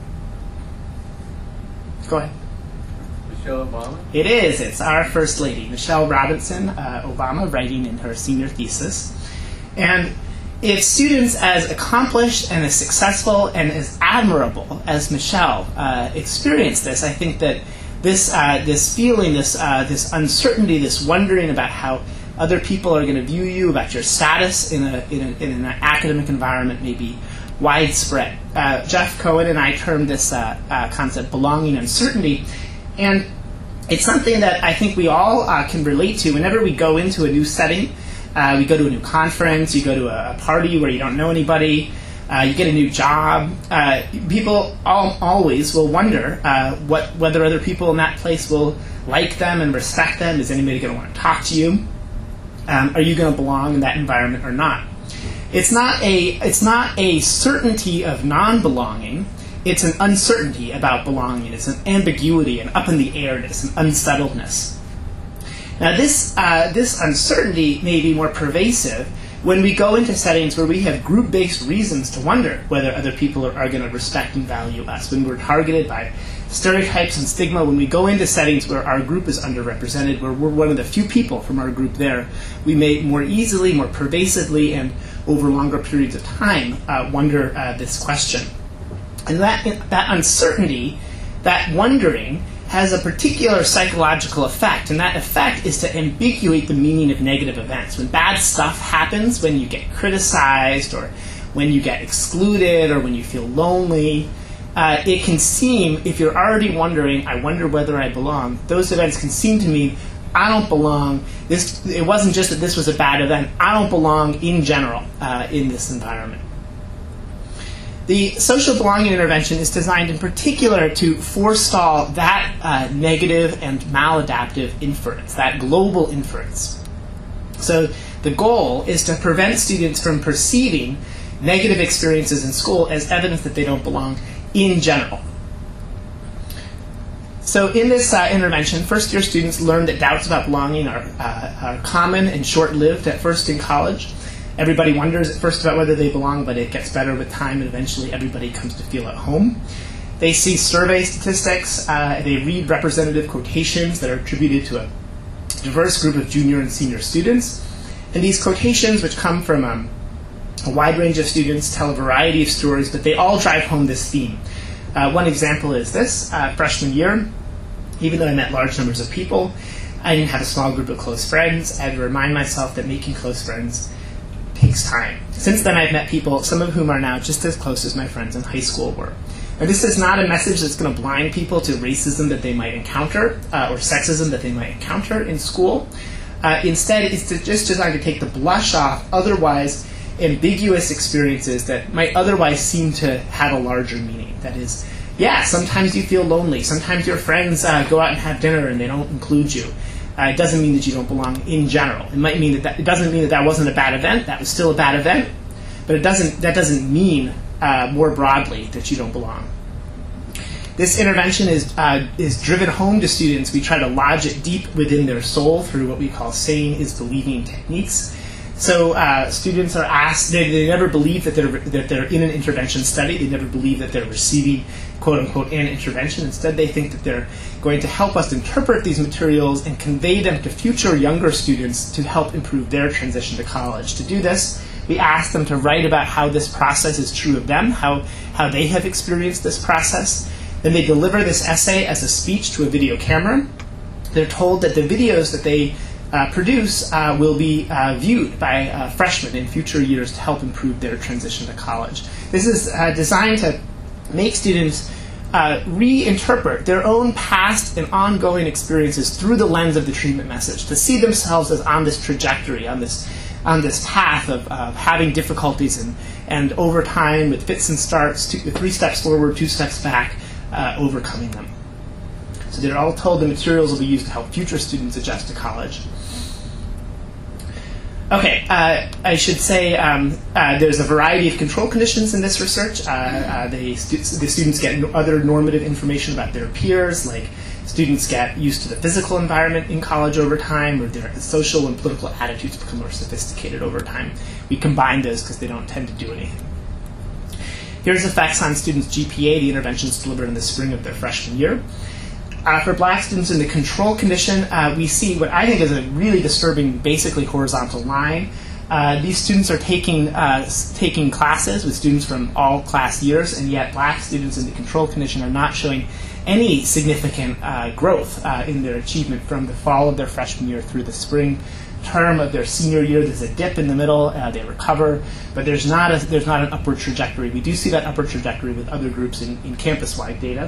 Go ahead.
Michelle Obama?
It is. It's our First Lady, Michelle Robinson uh, Obama, writing in her senior thesis. And if students as accomplished and as successful and as admirable as Michelle uh, experience this, I think that this uh, this feeling, this uh, this uncertainty, this wondering about how other people are going to view you, about your status in a in, a, in an academic environment, may be widespread. Uh, Jeff Cohen and I termed this uh, uh, concept belonging uncertainty, and it's something that I think we all uh, can relate to whenever we go into a new setting. Uh, we go to a new conference, you go to a, a party where you don't know anybody, uh, you get a new job. Uh, people all, always will wonder uh, what, whether other people in that place will like them and respect them. Is anybody going to want to talk to you? Um, are you going to belong in that environment or not? It's not a it's not a certainty of non-belonging. It's an uncertainty about belonging. It's an ambiguity, an up in the airness, an unsettledness. Now, this uh, this uncertainty may be more pervasive when we go into settings where we have group-based reasons to wonder whether other people are, are going to respect and value us. When we're targeted by stereotypes and stigma, when we go into settings where our group is underrepresented, where we're one of the few people from our group there, we may more easily, more pervasively, and over longer periods of time uh, wonder uh, this question. And that that uncertainty, that wondering, has a particular psychological effect, and that effect is to ambiguate the meaning of negative events. When bad stuff happens, when you get criticized, or when you get excluded, or when you feel lonely, uh, it can seem, if you're already wondering, I wonder whether I belong, those events can seem to mean, I don't belong. This, it wasn't just that this was a bad event, I don't belong in general uh, in this environment. The social belonging intervention is designed in particular to forestall that uh, negative and maladaptive inference, that global inference. So the goal is to prevent students from perceiving negative experiences in school as evidence that they don't belong in general. So in this uh, intervention, first-year students learn that doubts about belonging are, uh, are common and short-lived at first in college. Everybody wonders at first about whether they belong, but it gets better with time, and eventually everybody comes to feel at home. They see survey statistics. Uh, they read representative quotations that are attributed to a diverse group of junior and senior students. And these quotations, which come from um, a wide range of students, tell a variety of stories, but they all drive home this theme. Uh, one example is this. Uh, freshman year, even though I met large numbers of people, I didn't have a small group of close friends. I had to remind myself that making close friends takes time. Since then, I've met people, some of whom are now just as close as my friends in high school were. Now, this is not a message that's going to blind people to racism that they might encounter uh, or sexism that they might encounter in school. Uh, instead, it's to just designed to take the blush off otherwise ambiguous experiences that might otherwise seem to have a larger meaning. That is, yeah, sometimes you feel lonely. Sometimes your friends uh, go out and have dinner and they don't include you. Uh, it doesn't mean that you don't belong in general. It might mean that, that it doesn't mean that that wasn't a bad event. That was still a bad event, but it doesn't. That doesn't mean uh, more broadly that you don't belong. This intervention is uh, is driven home to students. We try to lodge it deep within their soul through what we call saying is believing techniques. So uh, students are asked, they, they never believe that they're, that they're in an intervention study. They never believe that they're receiving, quote unquote, an intervention. Instead, they think that they're going to help us interpret these materials and convey them to future younger students to help improve their transition to college. To do this, we ask them to write about how this process is true of them, how, how they have experienced this process. Then they deliver this essay as a speech to a video camera. They're told that the videos that they Uh, produce uh, will be uh, viewed by uh, freshmen in future years to help improve their transition to college. This is uh, designed to make students uh, reinterpret their own past and ongoing experiences through the lens of the treatment message, to see themselves as on this trajectory, on this on this path of, of having difficulties and, and over time, with fits and starts, two, three steps forward, two steps back, uh, overcoming them. So they're all told the materials will be used to help future students adjust to college. Okay, uh, I should say um, uh, there's a variety of control conditions in this research. Uh, uh, they stu- the students get no- other normative information about their peers, like students get used to the physical environment in college over time, or their social and political attitudes become more sophisticated over time. We combine those because they don't tend to do anything. Here's effects on students' G P A, the interventions delivered in the spring of their freshman year. Uh, for black students in the control condition, uh, we see what I think is a really disturbing, basically horizontal line. Uh, these students are taking uh, s- taking classes with students from all class years, and yet black students in the control condition are not showing any significant uh, growth uh, in their achievement from the fall of their freshman year through the spring term of their senior year. There's a dip in the middle, uh, they recover, but there's not a, there's not an upward trajectory. We do see that upward trajectory with other groups in, in campus-wide data.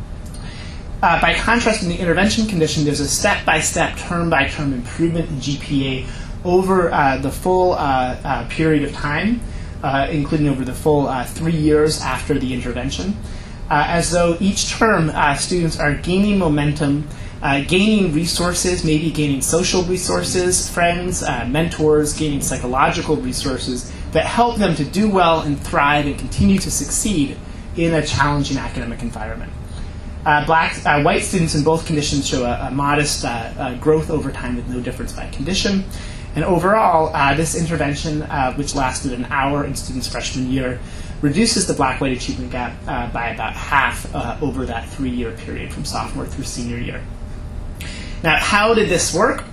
Uh, by contrast, in the intervention condition, there's a step-by-step, term-by-term improvement in G P A over uh, the full uh, uh, period of time, uh, including over the full uh, three years after the intervention, uh, as though each term uh, students are gaining momentum, uh, gaining resources, maybe gaining social resources, friends, uh, mentors, gaining psychological resources that help them to do well and thrive and continue to succeed in a challenging academic environment. Uh, black, uh, white students in both conditions show a, a modest uh, uh, growth over time with no difference by condition. And overall, uh, this intervention, uh, which lasted an hour in students' freshman year, reduces the black-white achievement gap uh, by about half uh, over that three-year period from sophomore through senior year. Now, how did this work?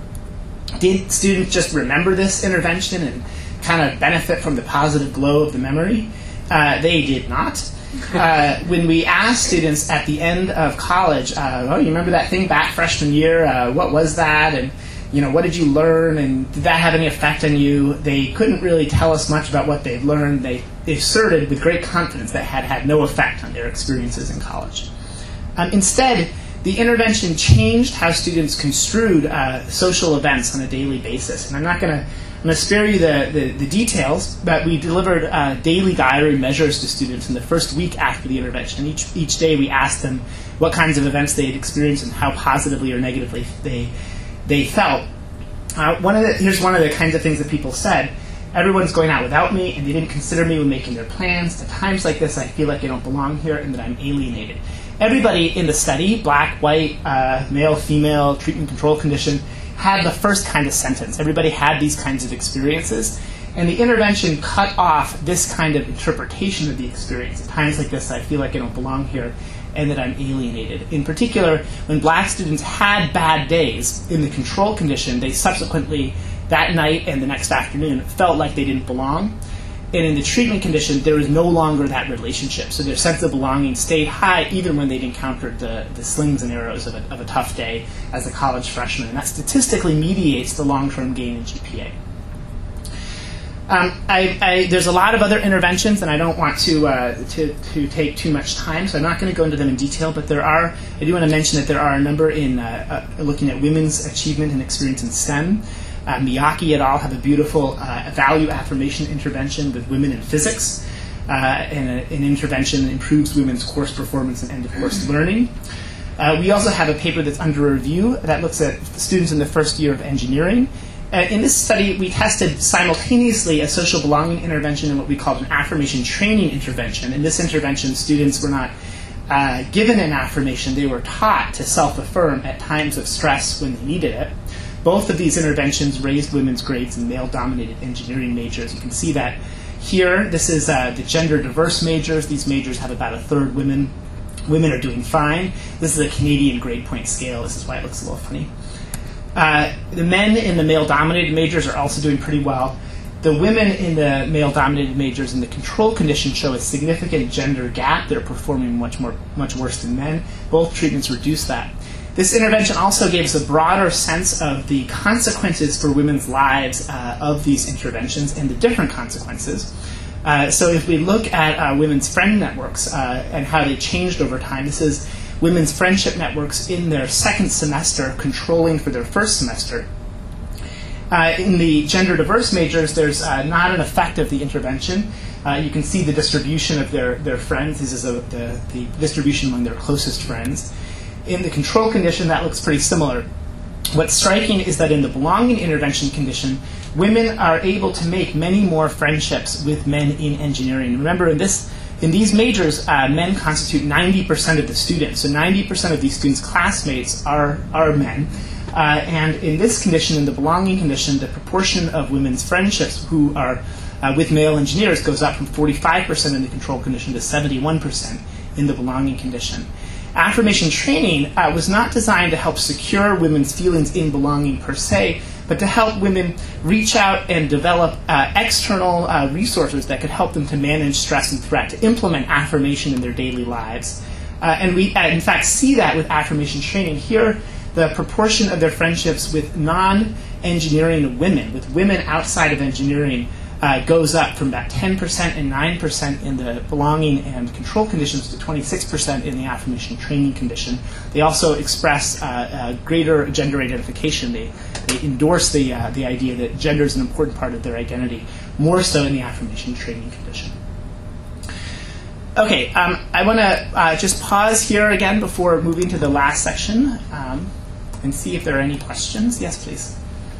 Did students just remember this intervention and kind of benefit from the positive glow of the memory? Uh, they did not. Uh, when we asked students at the end of college, uh, oh, you remember that thing back freshman year? Uh, what was that? And you know, what did you learn? And did that have any effect on you? They couldn't really tell us much about what they'd learned. They asserted with great confidence that it had had no effect on their experiences in college. Um, instead, the intervention changed how students construed uh, social events on a daily basis. And I'm not going to I'm going to spare you the, the, the details, but we delivered uh, daily diary measures to students in the first week after the intervention. Each, each day we asked them what kinds of events they had experienced and how positively or negatively they, they felt. Uh, one of the, here's one of the kinds of things that people said. Everyone's going out without me, and they didn't consider me when making their plans. At times like this, I feel like I don't belong here and that I'm alienated. Everybody in the study, black, white, uh, male, female, treatment control condition, had the first kind of sentence. Everybody had these kinds of experiences. And the intervention cut off this kind of interpretation of the experience. At times like this, I feel like I don't belong here and that I'm alienated. In particular, when black students had bad days in the control condition, they subsequently, that night and the next afternoon, felt like they didn't belong. And in the treatment condition, there was no longer that relationship. So their sense of belonging stayed high even when they'd encountered the, the slings and arrows of a, of a tough day as a college freshman. And that statistically mediates the long-term gain in G P A. Um, I, I, there's a lot of other interventions, and I don't want to, uh, to, to take too much time, so I'm not going to go into them in detail, but there are, I do want to mention that there are a number in uh, uh, looking at women's achievement and experience in STEM. Uh, Miyake et al. Have a beautiful uh, value affirmation intervention with women in physics, uh, and a, an intervention that improves women's course performance and end-of-course learning. Uh, we also have a paper that's under review that looks at students in the first year of engineering. Uh, in this study, we tested simultaneously a social belonging intervention and what we called an affirmation training intervention. In this intervention, students were not uh, given an affirmation. They were taught to self-affirm at times of stress when they needed it. Both of these interventions raised women's grades in male-dominated engineering majors. You can see that here. This is uh, the gender-diverse majors. These majors have about a third women. Women are doing fine. This is a Canadian grade point scale. This is why it looks a little funny. Uh, the men in the male-dominated majors are also doing pretty well. The women in the male-dominated majors in the control condition show a significant gender gap. They're performing much more, much worse than men. Both treatments reduce that. This intervention also gave us a broader sense of the consequences for women's lives uh, of these interventions and the different consequences. Uh, so if we look at uh, women's friend networks uh, and how they changed over time, this is women's friendship networks in their second semester controlling for their first semester. Uh, in the gender-diverse majors, there's uh, not an effect of the intervention. Uh, you can see the distribution of their, their friends. This is a, the, the distribution among their closest friends. In the control condition, that looks pretty similar. What's striking is that in the belonging intervention condition, women are able to make many more friendships with men in engineering. Remember, in this, in these majors, uh, men constitute ninety percent of the students. So ninety percent of these students' classmates are, are men. Uh, and in this condition, in the belonging condition, the proportion of women's friendships who are uh, with male engineers goes up from forty-five percent in the control condition to seventy-one percent in the belonging condition. Affirmation training uh, was not designed to help secure women's feelings in belonging per se, but to help women reach out and develop uh, external uh, resources that could help them to manage stress and threat, to implement affirmation in their daily lives. Uh, and we, uh, in fact, see that with affirmation training. Here, the proportion of their friendships with non-engineering women, with women outside of engineering, uh, goes up from about ten percent and nine percent in the belonging and control conditions to twenty-six percent in the affirmation training condition. They also express uh, uh, greater gender identification. They, they endorse the, uh, the idea that gender is an important part of their identity, more so in the affirmation training condition. Okay, um, I want to uh, just pause here again before moving to the last section um, and see if there are any questions. Yes, please.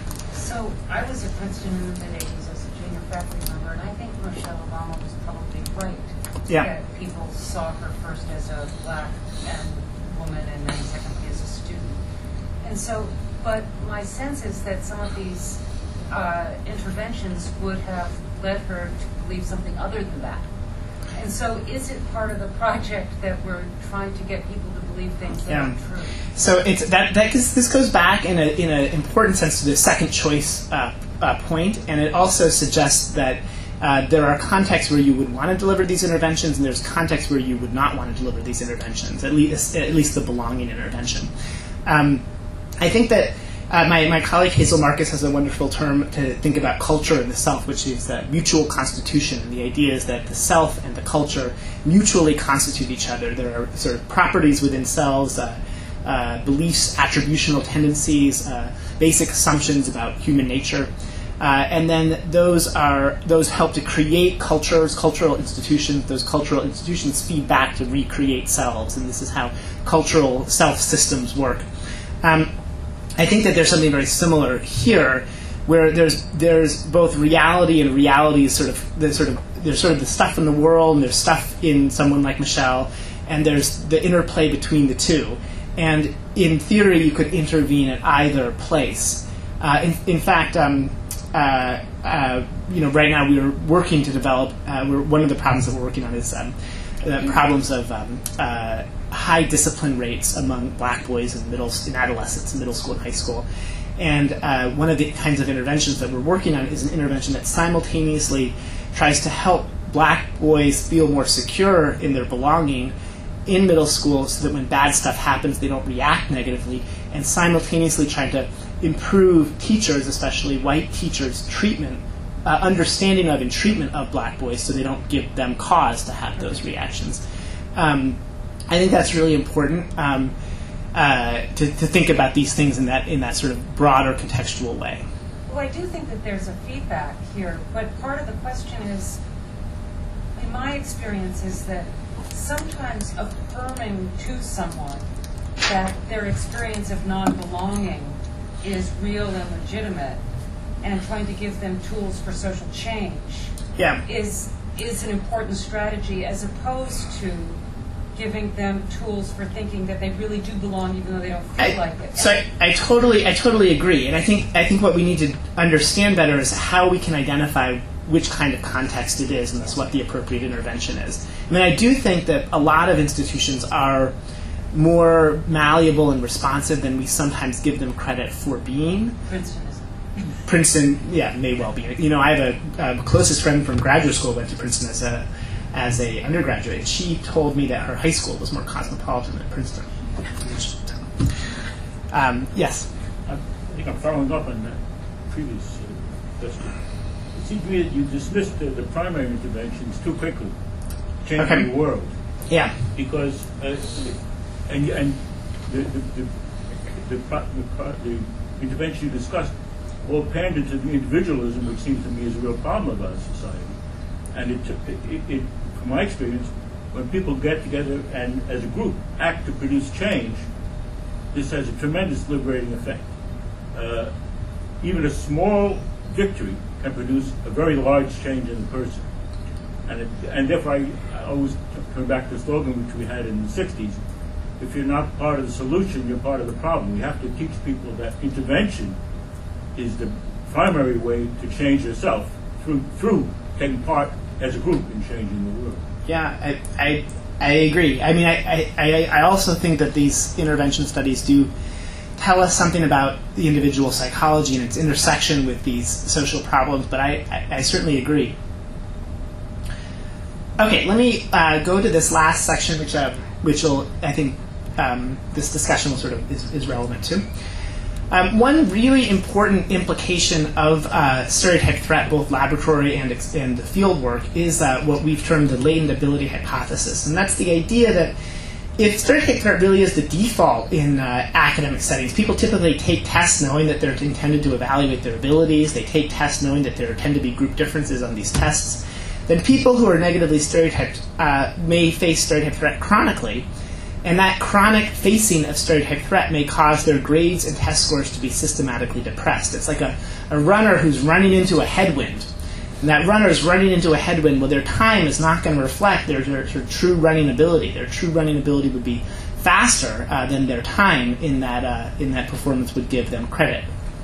So I was at Princeton in the mid eighties as a junior faculty member, and I think Michelle Obama was probably right.
Yeah.
That people saw her first as a black and woman, and then secondly as a student. And so, but my sense is that some of these uh, interventions would have led her to believe something other than that. And so is it part of the project that we're trying to get people to believe things that
Yeah.
aren't true?
So it's that that this goes back in a in an important sense to the second choice uh, uh, point, and it also suggests that uh, there are contexts where you would want to deliver these interventions, and there's contexts where you would not want to deliver these interventions. At least at least the belonging intervention. Um, I think that. Uh, my, my colleague Hazel Marcus has a wonderful term to think about culture and the self, which is uh, mutual constitution. And the idea is that the self and the culture mutually constitute each other. There are sort of properties within selves, uh, uh, beliefs, attributional tendencies, uh, basic assumptions about human nature. Uh, and then those are those help to create cultures, cultural institutions. Those cultural institutions feed back to recreate selves, and this is how cultural self systems work. Um, I think that there's something very similar here, where there's there's both reality and reality is sort of the sort of there's sort of the stuff in the world, and there's stuff in someone like Michelle, and there's the interplay between the two. And in theory, you could intervene at either place. Uh, in, in fact, um, uh, uh, you know, right now we are working to develop. Uh, we're, one of the problems that we're working on is um, the problems of um, uh, high discipline rates among black boys in middle in adolescence, middle school and high school. And uh, one of the kinds of interventions that we're working on is an intervention that simultaneously tries to help black boys feel more secure in their belonging in middle school so that when bad stuff happens, they don't react negatively, and simultaneously trying to improve teachers, especially white teachers' treatment, uh, understanding of and treatment of black boys so they don't give them cause to have those reactions. Um, I think that's really important um, uh, to, to think about these things in that in that sort of broader contextual way.
Well, I do think that there's a feedback here, but part of the question is, in my experience, is that sometimes affirming to someone that their experience of non-belonging is real and legitimate, and trying to give them tools for social change
Yeah.
is is an important strategy, as opposed to giving them tools for thinking that they really do belong, even though they don't feel
I,
like it.
So I, I totally, I totally agree, and I think, I think what we need to understand better is how we can identify which kind of context it is, and that's what the appropriate intervention is. I mean, I do think that a lot of institutions are more malleable and responsive than we sometimes give them credit for being.
Princeton is.
Princeton, yeah, may well be. You know, I have a, a closest friend from graduate school went to Princeton as a as a undergraduate, and she told me that her high school was more cosmopolitan than Princeton. Um, yes?
I think I'm following up on that previous uh, question. It seems to me that you dismissed the, the primary interventions too quickly, changing
Okay.
the world.
Yeah.
Because, uh, and, and the, the, the, the, pro- the, pro- the intervention you discussed all pandered to the individualism, which seems to me is a real problem of our society. And it, it, it, from my experience, when people get together and, as a group, act to produce change, this has a tremendous liberating effect. Uh, even a small victory can produce a very large change in the person. And, it, and therefore, I, I always come back to the slogan which we had in the sixties, if you're not part of the solution, you're part of the problem. We have to teach people that intervention is the primary way to change yourself through, through taking part as a group in changing the world.
Yeah, I, I, I agree. I mean, I, I, I also think that these intervention studies do tell us something about the individual psychology and its intersection with these social problems, but I, I, I certainly agree. Okay, let me uh, go to this last section, which uh, which will, I think, um, this discussion will sort of is, is relevant to. Um, one really important implication of uh, stereotype threat, both laboratory and ex- and the field work, is uh, what we've termed the latent ability hypothesis, and that's the idea that if stereotype threat really is the default in uh, academic settings, people typically take tests knowing that they're intended to evaluate their abilities. They take tests knowing that there tend to be group differences on these tests. Then people who are negatively stereotyped uh, may face stereotype threat chronically, and that chronic facing of stereotype threat may cause their grades and test scores to be systematically depressed. It's like a, a runner who's running into a headwind. And that runner is running into a headwind. Well, their time is not going to reflect their, their, their true running ability. Their true running ability would be faster uh, than their time in that uh, in that performance would give them credit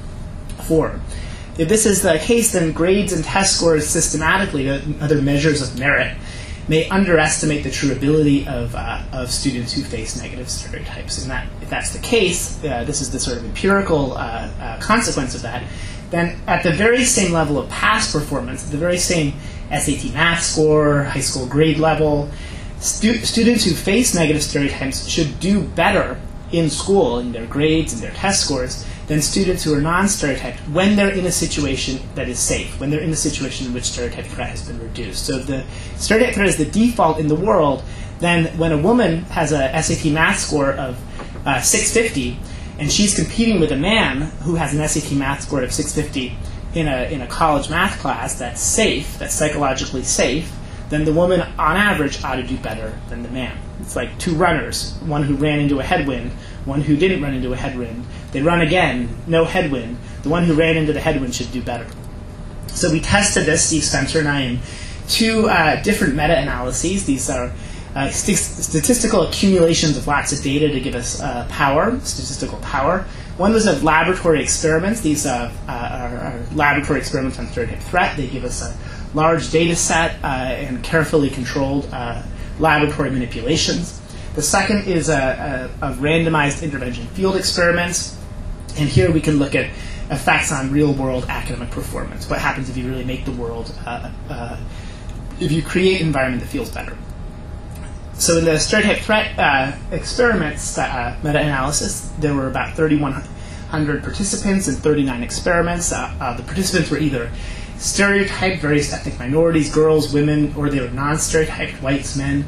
for. If this is the case, then grades and test scores systematically, other measures of merit, may underestimate the true ability of uh, of students who face negative stereotypes. And that, if that's the case, uh, this is the sort of empirical uh, uh, consequence of that. Then at the very same level of past performance, at the very same S A T math score, high school grade level, stu- students who face negative stereotypes should do better in school, in their grades and their test scores, than students who are non-stereotyped when they're in a situation that is safe, when they're in a situation in which stereotype threat has been reduced. So if the stereotype threat is the default in the world, then when a woman has a S A T math score of uh, six fifty, and she's competing with a man who has an S A T math score of six fifty in a in a college math class that's safe, that's psychologically safe, then the woman, on average, ought to do better than the man. It's like two runners, one who ran into a headwind, one who didn't run into a headwind. They run again, no headwind. The one who ran into the headwind should do better. So we tested this, Steve Spencer and I, in two uh, different meta-analyses. These are uh, st- statistical accumulations of lots of data to give us uh, power, statistical power. One was of laboratory experiments. These uh, uh, are, are laboratory experiments on stereotype threat. They give us a large data set uh, and carefully controlled uh, laboratory manipulations. The second is a, a, a randomized intervention field experiments. And here we can look at effects on real-world academic performance. What happens if you really make the world, uh, uh, if you create an environment that feels better. So in the stereotype threat uh, experiments uh, meta-analysis, there were about thirty-one hundred participants and thirty-nine experiments. Uh, uh, the participants were either stereotyped, various ethnic minorities, girls, women, or they were non-stereotyped, whites, men.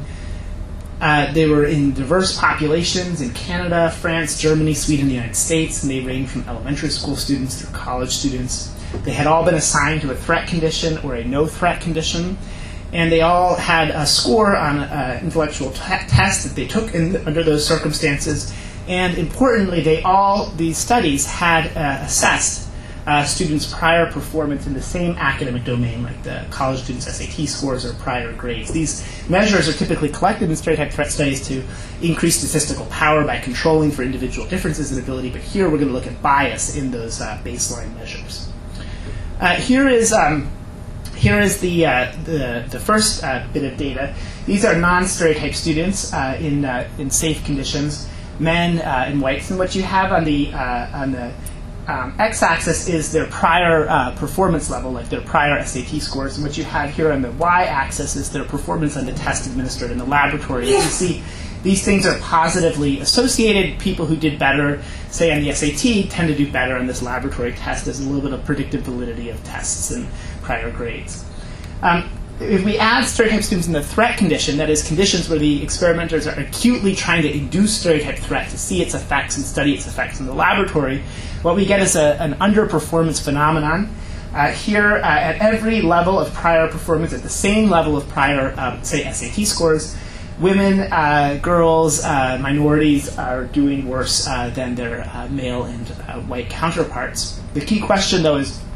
Uh, they were in diverse populations in Canada, France, Germany, Sweden, the United States, and they ranged from elementary school students through college students. They had all been assigned to a threat condition or a no-threat condition, and they all had a score on an intellectual t- test that they took in, under those circumstances. And importantly, they all, these studies had uh, assessed Uh, students' prior performance in the same academic domain, like the college students' S A T scores or prior grades. These measures are typically collected in stereotype threat studies to increase statistical power by controlling for individual differences in ability, but here we're going to look at bias in those uh, baseline measures. Uh, here is um, here is the, uh, the, the first uh, bit of data. These are non-stereotype students uh, in, uh, in safe conditions, men uh, and whites. And what you have on the uh, on the Um, x-axis is their prior uh, performance level, like their prior S A T scores, and what you have here on the y-axis is their performance on the test administered in the laboratory. As you see, these things are positively associated. People who did better, say on the S A T, tend to do better on this laboratory test. There's a little bit of predictive validity of tests and prior grades. Um, If we add stereotype students in the threat condition, that is, conditions where the experimenters are acutely trying to induce stereotype threat to see its effects and study its effects in the laboratory, what we get is a, an underperformance phenomenon. Uh, here, uh, at every level of prior performance, at the same level of prior, um, say, S A T scores, women, uh, girls, uh, minorities are doing worse uh, than their uh, male and uh, white counterparts. The key question, though, is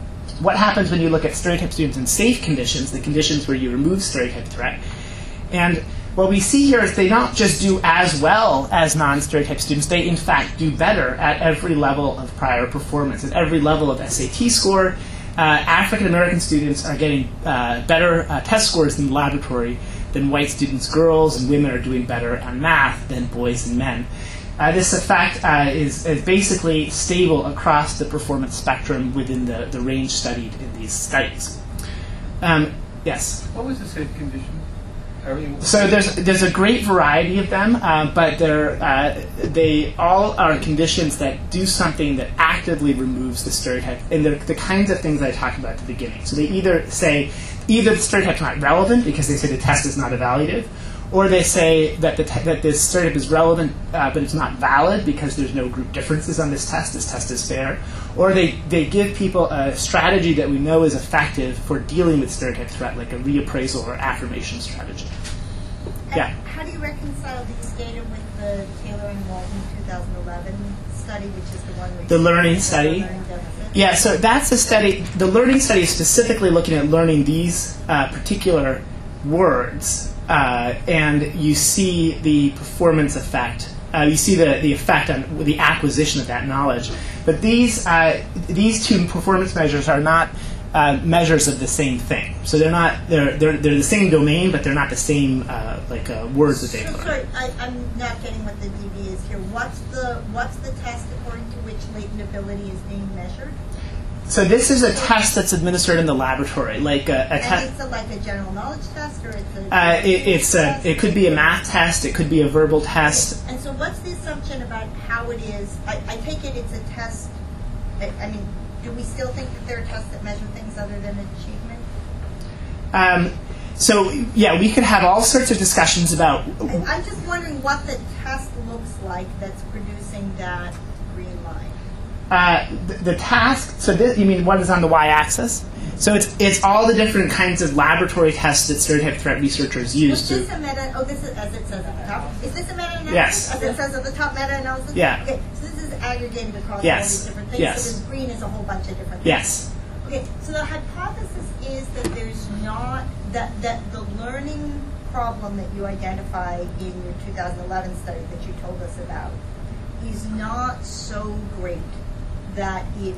what happens when you look at stereotype students in safe conditions, the conditions where you remove stereotype threat. And what we see here is they don't just do as well as non-stereotype students, they in fact do better at every level of prior performance, at every level of S A T score. Uh, African American students are getting uh, better uh, test scores in the laboratory than white students. Girls and women are doing better on math than boys and men. Uh, this effect uh, is, is basically stable across the performance spectrum within the, the range studied in these studies. Um, yes?
What was the safe condition? Are you-
So there's there's a great variety of them, uh, but they're, uh, they all are conditions that do something that actively removes the stereotype, and they're the kinds of things I talked about at the beginning. So they either say either the stereotype's not relevant because they say the test is not evaluative, or they say that the te- that this stereotype is relevant uh, but it's not valid because there's no group differences on this test. This test is fair, or they, they give people a strategy that we know is effective for dealing with stereotype threat, like a reappraisal or affirmation strategy.
And
Yeah.
how do you reconcile these data with the Taylor and Walton two thousand eleven study, which is the one where
The
you
learning
see
study?
learning deficit?
Yeah, so that's a study. The learning study is specifically looking at learning these uh, particular words, uh, and you see the performance effect. Uh, you see the, the effect on the acquisition of that knowledge. But these uh, these two performance measures are not uh, measures of the same thing. So they're not they're they're they're the same domain, but they're not the same uh, like uh, words that they've
So,
learned.
sorry, I, I'm not getting what the D B is here. What's the what's the test according to which latent ability is being measured?
So this is a test that's administered in the laboratory, like a, a
And
test.
it's a, like a general knowledge test, or it's a
Uh, it, it's a,
test?
it could be a math test, it could be a verbal test.
And so what's the assumption about how it is? I, I take it it's a test. I, I mean, do we still think that there are tests that measure things other than achievement?
Um, so yeah, we could have all sorts of discussions about.
I- I'm just wondering what the test looks like that's producing that green line.
Uh, the, the task. So this, you mean what is on the y-axis? So it's it's all the different kinds of laboratory tests that stereotype threat researchers use
Is
to.
this a meta? Oh, this is as it says at the top. Is this a meta-analysis?
Yes.
As it says at the top, meta-analysis.
Yeah.
Okay, so this is aggregated across
Yes.
all these different things.
Yes.
So this green is a whole bunch of different things.
Yes.
Okay, so the hypothesis is that there's not that that the learning problem that you identify in your two thousand eleven study that you told us about is not so great that it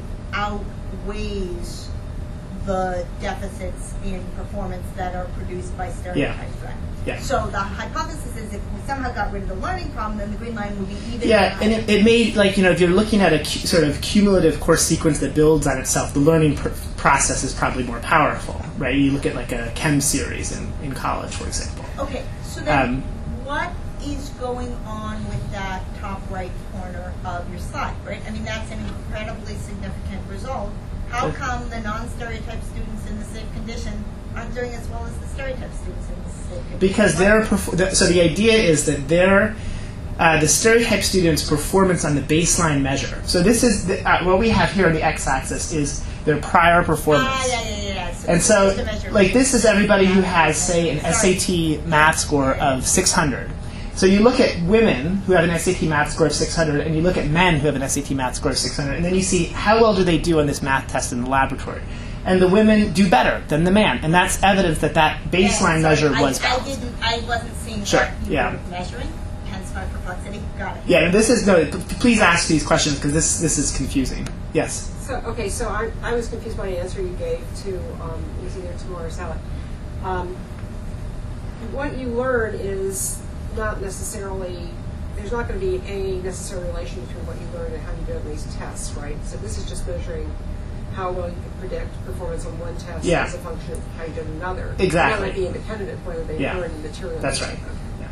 outweighs the deficits in performance that are produced by stereotype threat.
Yeah.
So the hypothesis is if we somehow got rid of the learning problem, then the green line would be even.
Yeah, and it, it made, like, you know, if you're looking at a cu- sort of cumulative course sequence that builds on itself, the learning pr- process is probably more powerful, right? You look at like a chem series in, in college, for example.
Okay, so then
Um,
what is going on with that top right corner of your slide, right? I mean, that's an incredibly significant result. How come the non-stereotype students in the safe condition aren't doing as well as the stereotype students in the safe condition?
Because their perf- the, so the idea is that their uh, the stereotype students' performance on the baseline measure. So this is the, uh, what we have here on the x-axis is their prior performance.
Ah, yeah, yeah, yeah. yeah. So
And
this
so,
is the measure.
like, this is everybody who has, say, an S A
Sorry.
T math score of six hundred. So you look at women who have an S A T math score of six hundred, and you look at men who have an S A T math score of six hundred, and then you see how well do they do on this math test in the laboratory. And the women do better than the man, and that's evidence that that
Yeah,
baseline
sorry,
measure
I,
was
I
balanced.
didn't. I wasn't seeing
Sure,
what you
yeah.
were measuring. Hence my perplexity. Got it.
Yeah, and this is no. p- Please ask these questions because this this is confusing. Yes.
So, okay, so I, I was confused by the answer you gave to, um, it was either Tamar or Sally. Um, what you learn is not necessarily, there's not going to be any necessary relation between what you learn and how you do it in these tests, right? So this is just measuring how well you can predict performance on one test
Yeah.
as a function of how you do it in another.
Exactly.
That might be independent of whether they
Yeah.
learn the material.
That's right. Yeah.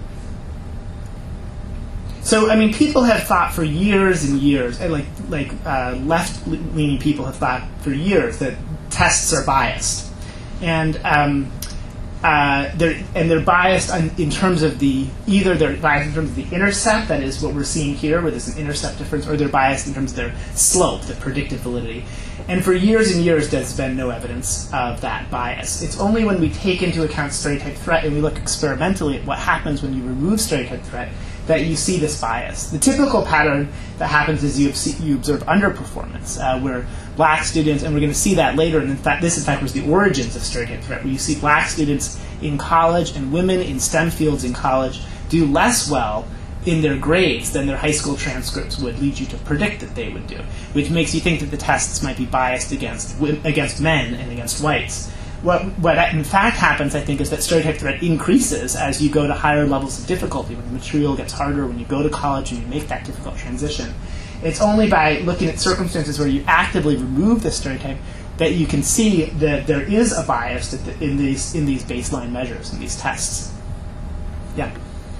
So I mean, people have thought for years and years, and like like uh, left-leaning people have thought for years that tests are biased, and um, uh, they're and they're biased on, in terms of the either they're biased in terms of the intercept, that is what we're seeing here, where there's an intercept difference, or they're biased in terms of their slope, the predictive validity. And for years and years, there's been no evidence of that bias. It's only when we take into account stereotype threat and we look experimentally at what happens when you remove stereotype threat that you see this bias. The typical pattern that happens is you, you observe underperformance, uh, where black students, and we're going to see that later, and in fact, this in fact was the origins of stereotype threat, where you see black students in college and women in STEM fields in college do less well in their grades than their high school transcripts would lead you to predict that they would do, which makes you think that the tests might be biased against against men and against whites. What, what in fact happens, I think, is that stereotype threat increases as you go to higher levels of difficulty, when the material gets harder, when you go to college and you make that difficult transition. It's only by looking at circumstances where you actively remove the stereotype that you can see that there is a bias that the, in these in these baseline measures, in these tests. Yeah.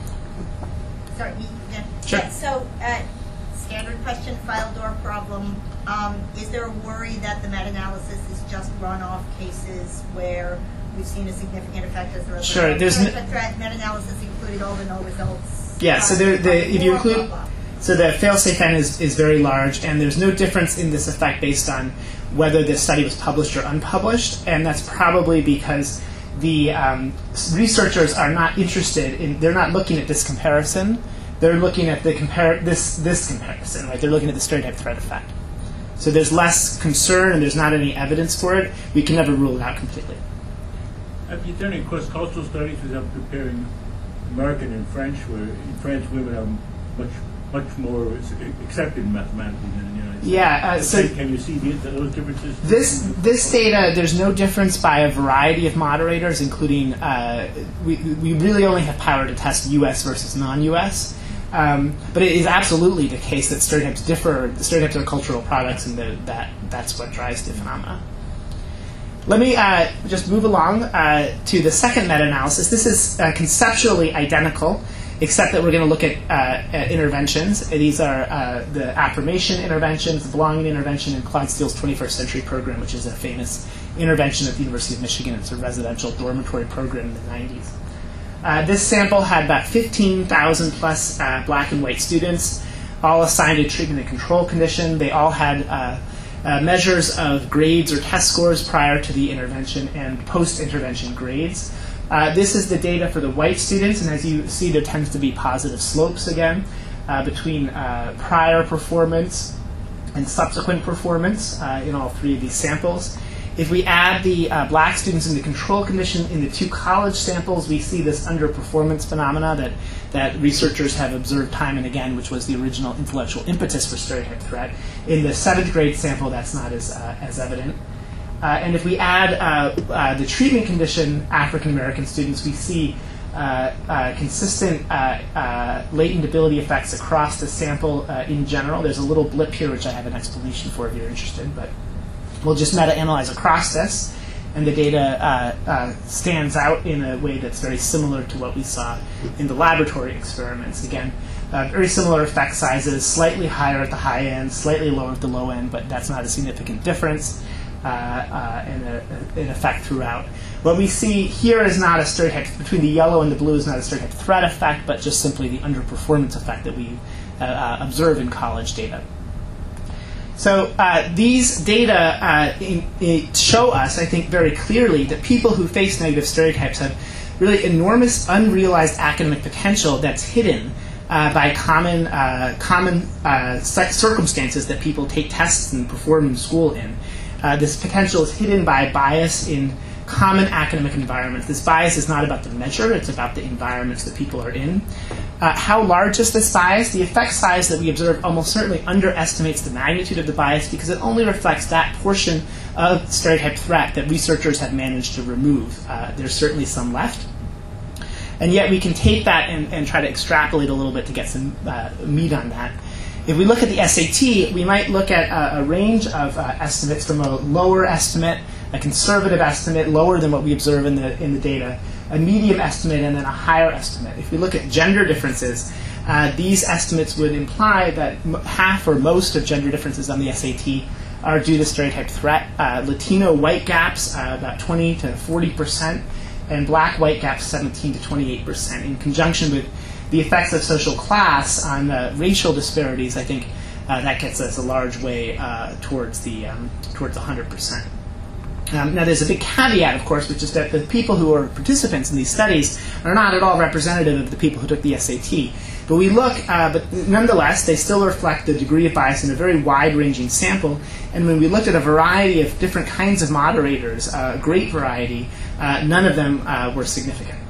Sorry, yeah.
Sure.
Yeah, so, uh, standard question, file door problem. Um, is there a worry that the meta-analysis is just runoff cases where we've seen a significant effect as a result?
Sure. There's
n- threat meta-analysis included all the no results.
Yeah. So there, the, if you include, so the fail-safe n is is very large, and there's no difference in this effect based on whether this study was published or unpublished, and that's probably because the um, researchers are not interested in, they're not looking at this comparison, they're looking at the compare this this comparison, right? They're looking at the stereotype threat effect. So there's less concern and there's not any evidence for it. We can never rule it out completely.
Have you done any cross-cultural studies without preparing American and French, where in French women are much much more accepted mathematically than in the United States?
Yeah, uh, so
can you see the, those differences?
This this data, there's no difference by a variety of moderators, including uh, we we really only have power to test U S versus non-U S. Um, but it is absolutely the case that stereotypes differ. Stereotypes are cultural products, and the, that that's what drives the phenomena. Let me uh, just move along uh, to the second meta-analysis. This is uh, conceptually identical, except that we're going to look at, uh, at interventions. These are uh, the affirmation interventions, the belonging intervention, and Claude Steele's twenty-first century program, which is a famous intervention at the University of Michigan. It's a residential dormitory program in the nineties. Uh, this sample had about fifteen thousand plus uh, black and white students, all assigned a treatment and control condition. They all had uh, uh, measures of grades or test scores prior to the intervention and post-intervention grades. Uh, this is the data for the white students, and as you see, there tends to be positive slopes again uh, between uh, prior performance and subsequent performance uh, in all three of these samples. If we add the uh, black students in the control condition in the two college samples, we see this underperformance phenomena that, that researchers have observed time and again, which was the original intellectual impetus for stereotype threat. In the seventh grade sample, that's not as, uh, as evident. Uh, and if we add uh, uh, the treatment condition African American students, we see uh, uh, consistent uh, uh, latent ability effects across the sample uh, in general. There's a little blip here, which I have an explanation for if you're interested, but we'll just meta-analyze across this, and the data uh, uh, stands out in a way that's very similar to what we saw in the laboratory experiments. Again, uh, very similar effect sizes, slightly higher at the high end, slightly lower at the low end, but that's not a significant difference uh, uh, in, a, in effect throughout. What we see here is not a stereotype, between the yellow and the blue is not a stereotype threat effect, but just simply the underperformance effect that we uh, uh, observe in college data. So uh, these data uh, in, in show us, I think, very clearly that people who face negative stereotypes have really enormous unrealized academic potential that's hidden uh, by common uh, common uh, circumstances that people take tests and perform in school in. Uh, this potential is hidden by bias in common academic environments. This bias is not about the measure, it's about the environments that people are in. Uh, how large is this bias? The effect size that we observe almost certainly underestimates the magnitude of the bias because it only reflects that portion of stereotype threat that researchers have managed to remove. Uh, there's certainly some left. And yet we can take that and, and try to extrapolate a little bit to get some uh, meat on that. If we look at the S A T, we might look at a, a range of uh, estimates from a lower estimate, a conservative estimate, lower than what we observe in the in the data, a medium estimate, and then a higher estimate. If we look at gender differences, uh, these estimates would imply that m- half or most of gender differences on the S A T are due to stereotype threat. Uh, Latino white gaps, uh, about twenty to forty percent, and black white gaps, seventeen to twenty-eight percent. In conjunction with the effects of social class on uh, racial disparities, I think uh, that gets us a large way uh, towards the um, towards one hundred percent. Um, now, there's a big caveat, of course, which is that the people who are participants in these studies are not at all representative of the people who took the S A T. But we look, uh, but nonetheless, they still reflect the degree of bias in a very wide-ranging sample. And when we looked at a variety of different kinds of moderators, uh, a great variety, uh, none of them uh, were significant.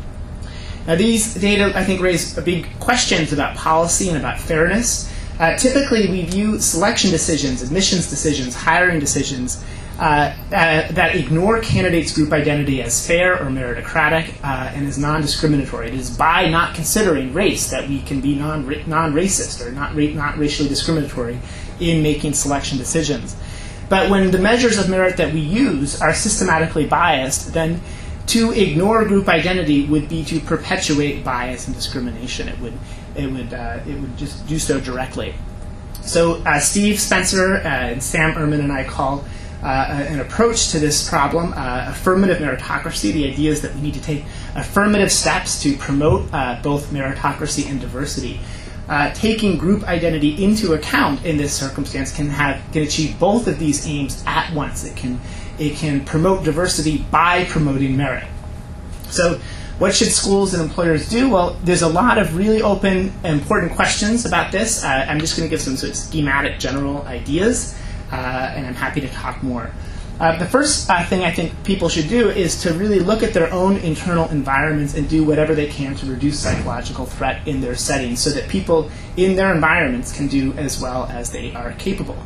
Now, these data, I think, raise big questions about policy and about fairness. Uh, typically, we view selection decisions, admissions decisions, hiring decisions, Uh, uh, that ignore candidates' group identity as fair or meritocratic uh, and as non-discriminatory. It is by not considering race that we can be non non-racist or not ra not racially discriminatory in making selection decisions. But when the measures of merit that we use are systematically biased, then to ignore group identity would be to perpetuate bias and discrimination. It would it would uh, it would just do so directly. So uh, Steve Spencer uh, and Sam Ehrman and I call Uh, an approach to this problem, uh, affirmative meritocracy. The idea is that we need to take affirmative steps to promote uh, both meritocracy and diversity. Uh, taking group identity into account in this circumstance can have can achieve both of these aims at once. It can it can promote diversity by promoting merit. So, what should schools and employers do? Well, there's a lot of really open and important questions about this. Uh, I'm just going to give some sort of schematic general ideas. Uh, and I'm happy to talk more. Uh, the first uh, thing I think people should do is to really look at their own internal environments and do whatever they can to reduce psychological threat in their settings so that people in their environments can do as well as they are capable.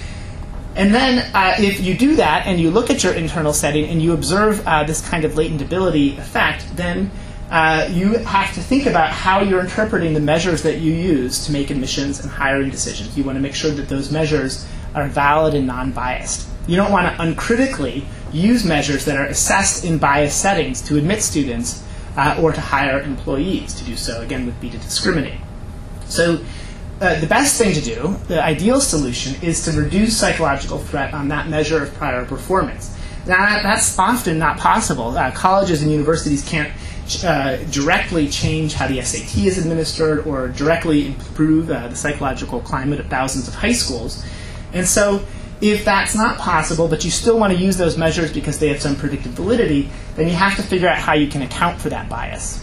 And then uh, if you do that and you look at your internal setting and you observe uh, this kind of latent ability effect, then uh, you have to think about how you're interpreting the measures that you use to make admissions and hiring decisions. You want to make sure that those measures are valid and non-biased. You don't want to uncritically use measures that are assessed in biased settings to admit students uh, or to hire employees. To do so, again, would be to discriminate. So uh, the best thing to do, the ideal solution, is to reduce psychological threat on that measure of prior performance. Now, that, that's often not possible. Uh, colleges and universities can't uh, directly change how the S A T is administered or directly improve uh, the psychological climate of thousands of high schools. And so if that's not possible, but you still want to use those measures because they have some predictive validity, then you have to figure out how you can account for that bias.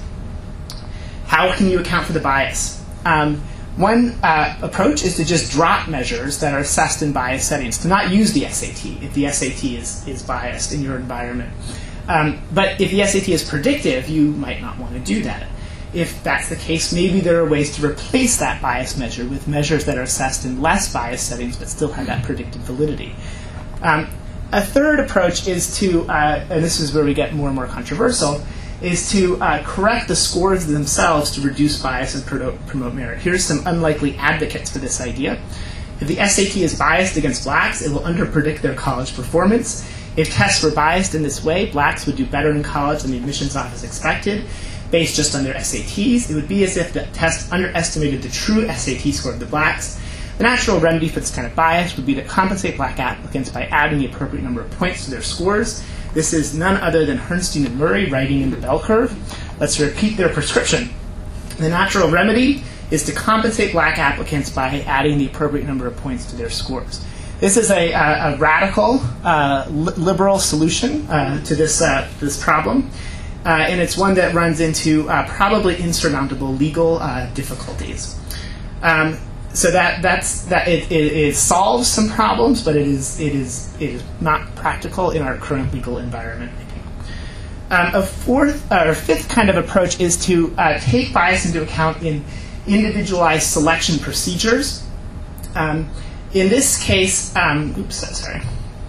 How can you account for the bias? Um, one uh, approach is to just drop measures that are assessed in biased settings, to not use the S A T if the S A T is, is biased in your environment. Um, but if the S A T is predictive, you might not want to do that. If that's the case, maybe there are ways to replace that bias measure with measures that are assessed in less biased settings but still have that predictive validity. Um, a third approach is to, uh, and this is where we get more and more controversial, is to uh, correct the scores themselves to reduce bias and promote, promote merit. Here's some unlikely advocates for this idea. If the S A T is biased against blacks, it will underpredict their college performance. If tests were biased in this way, blacks would do better in college than the admissions office expected. Based just on their S A Ts, it would be as if the test underestimated the true S A T score of the blacks. The natural remedy for this kind of bias would be to compensate black applicants by adding the appropriate number of points to their scores. This is none other than Herrnstein and Murray writing in the bell curve. Let's repeat their prescription. The natural remedy is to compensate black applicants by adding the appropriate number of points to their scores. This is a, a, a radical, uh, li liberal solution uh, to this, uh, this problem. Uh, and it's one that runs into uh, probably insurmountable legal uh, difficulties. Um, so that that's that it, it, it solves some problems, but it is it is it is not practical in our current legal environment. Um, a fourth uh, or fifth kind of approach is to uh, take bias into account in individualized selection procedures. Um, in this case, um, oops, sorry.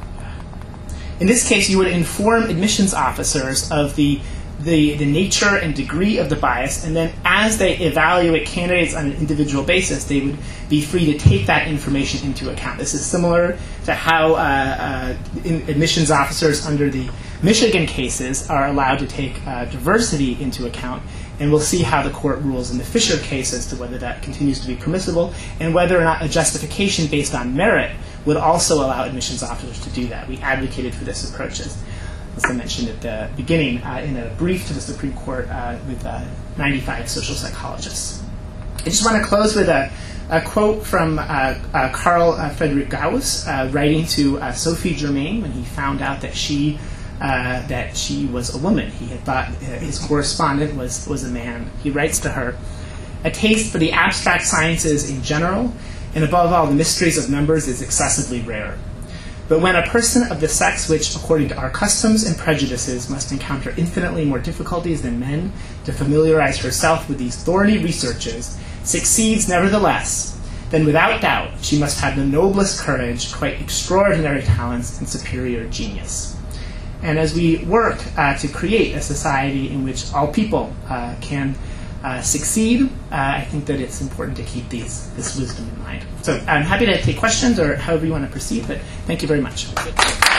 In this case, you would inform admissions officers of the The, the nature and degree of the bias, and then as they evaluate candidates on an individual basis, they would be free to take that information into account. This is similar to how uh, uh, in admissions officers under the Michigan cases are allowed to take uh, diversity into account, and we'll see how the court rules in the Fisher case as to whether that continues to be permissible, and whether or not a justification based on merit would also allow admissions officers to do that. We advocated for this approach, as I mentioned at the beginning, uh, in a brief to the Supreme Court uh, with uh, ninety-five social psychologists. just want to close with a, a quote from uh, uh, Carl uh, Friedrich Gauss, uh, writing to uh, Sophie Germain when he found out that she uh, that she was a woman. He had thought uh, his correspondent was, was a man. He writes to her, "A taste for the abstract sciences in general, and above all the mysteries of numbers, is excessively rare. But when a person of the sex which, according to our customs and prejudices, must encounter infinitely more difficulties than men to familiarize herself with these thorny researches, succeeds nevertheless, then without doubt she must have the noblest courage, quite extraordinary talents, and superior genius." And as we work uh, to create a society in which all people uh, can uh, succeed, uh, I think that it's important to keep these, this wisdom in mind. So I'm happy to take questions or however you want to proceed, but thank you very much.
Time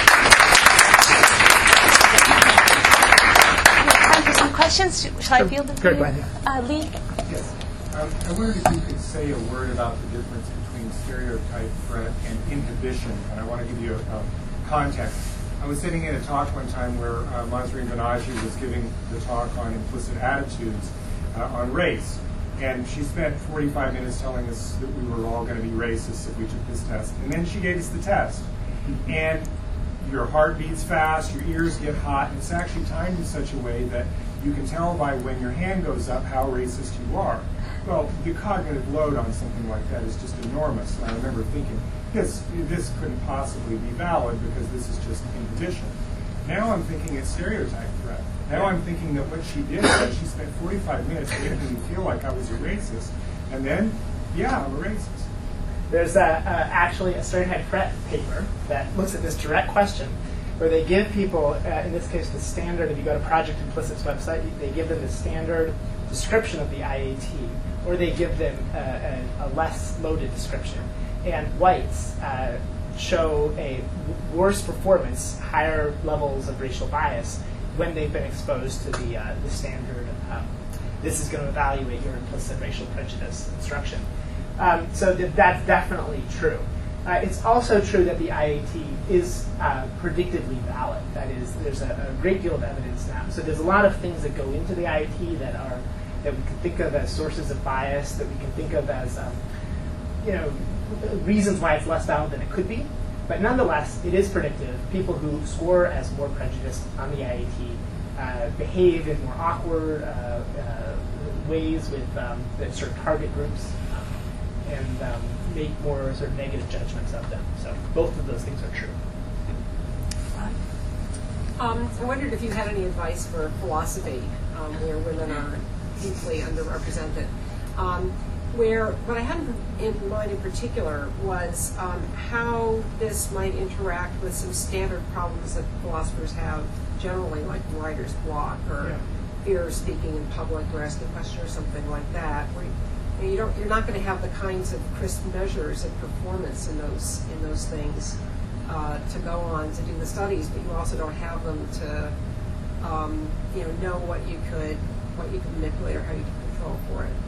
for some questions. Shall I field them?
Sure, go ahead.
Uh, Lee?
Yes. Um, I wondered if you could say a word about the difference between stereotype threat and inhibition, and I want to give you a, a context. I was sitting in a talk one time where uh, Mahzarin Banaji was giving the talk on implicit attitudes uh, on race. And she spent forty-five minutes telling us that we were all going to be racist if we took this test. And then she gave us the test. And your heart beats fast, your ears get hot, and it's actually timed in such a way that you can tell by when your hand goes up how racist you are. Well, the cognitive load on something like that is just enormous. And I remember thinking, this, this couldn't possibly be valid because this is just inhibition. Now I'm thinking it's stereotype threat. Now I'm thinking that what she did was she spent forty-five minutes making me feel like I was a racist. And then, yeah, I'm a racist.
There's a, uh, actually a stereotype threat paper that looks at this direct question, where they give people, uh, in this case, the standard, if you go to Project Implicit's website, they give them the standard description of the I A T, or they give them uh, a, a less loaded description. And whites uh, show a worse performance, higher levels of racial bias, when they've been exposed to the, uh, the standard, um, this is going to evaluate your implicit racial prejudice instruction. Um, so th- that's definitely true. Uh, it's also true that the I A T is uh, predictively valid. That is, there's a, a great deal of evidence now. So there's a lot of things that go into the I A T that are that we can think of as sources of bias, that we can think of as um, you know reasons why it's less valid than it could be. But nonetheless, it is predictive. People who score as more prejudiced on the I A T uh, behave in more awkward uh, uh, ways with um, that sort of target groups um, and um, make more sort of negative judgments of them. So both of those things are true.
Um, I wondered if you had any advice for philosophy, um, where women are deeply underrepresented. Um, where what I had in mind in particular was um, how this might interact with some standard problems that philosophers have generally, like writer's block or
Yeah.
fear of speaking in public or asking a question or something like that. Where you, you don't, you're not going to have the kinds of crisp measures of performance in those in those things uh, to go on to do the studies, but you also don't have them to um, you know know what you could what you could manipulate or how you could control for it.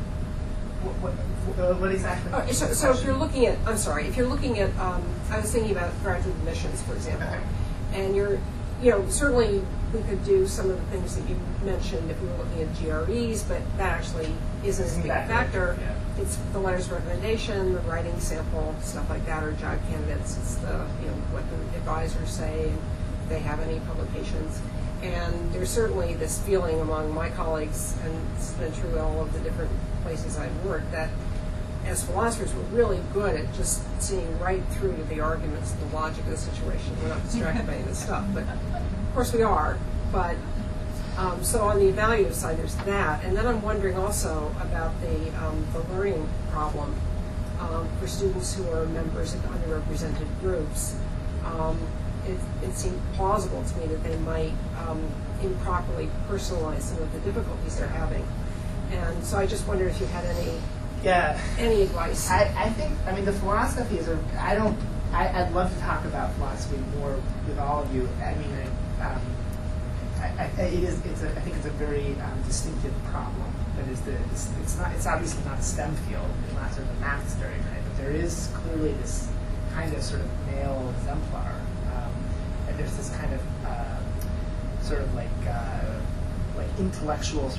What, what, what exactly?
Oh, so, so if you're looking at, I'm sorry, if you're looking at, um, I was thinking about graduate admissions, for example,
Okay.
and you're, you know, certainly we could do some of the things that you mentioned if we were looking at G R Es, but that actually isn't a big
Exactly.
factor.
Yeah.
It's the letters of recommendation, the writing sample, stuff like that, or job candidates. It's the, you know, what the advisors say, and if they have any publications. And there's certainly this feeling among my colleagues, and it's been true in all of the different places I've worked, that as philosophers we're really good at just seeing right through to the arguments, the logic of the situation. We're not distracted by any of this stuff, but of course we are. But um, so on the evaluative side, there's that, and then I'm wondering also about the um, the learning problem um, for students who are members of underrepresented groups. Um, It, it seemed plausible to me that they might um, improperly personalize some of the difficulties they're having. And so I just wondered if you had any
Yeah.
any advice.
I, I think, I mean, the philosophies are, I don't, I, I'd love to talk about philosophy more with all of you. I mean, I, um, I, I, it is, it's a, I think it's a very um, distinctive problem. That is, the, it's, it's not, it's obviously not a STEM field. It's not sort of a math stereotype, but there is clearly this kind of sort of male exemplar. Um, and there's this kind of uh, sort of like, uh, like intellectual sort of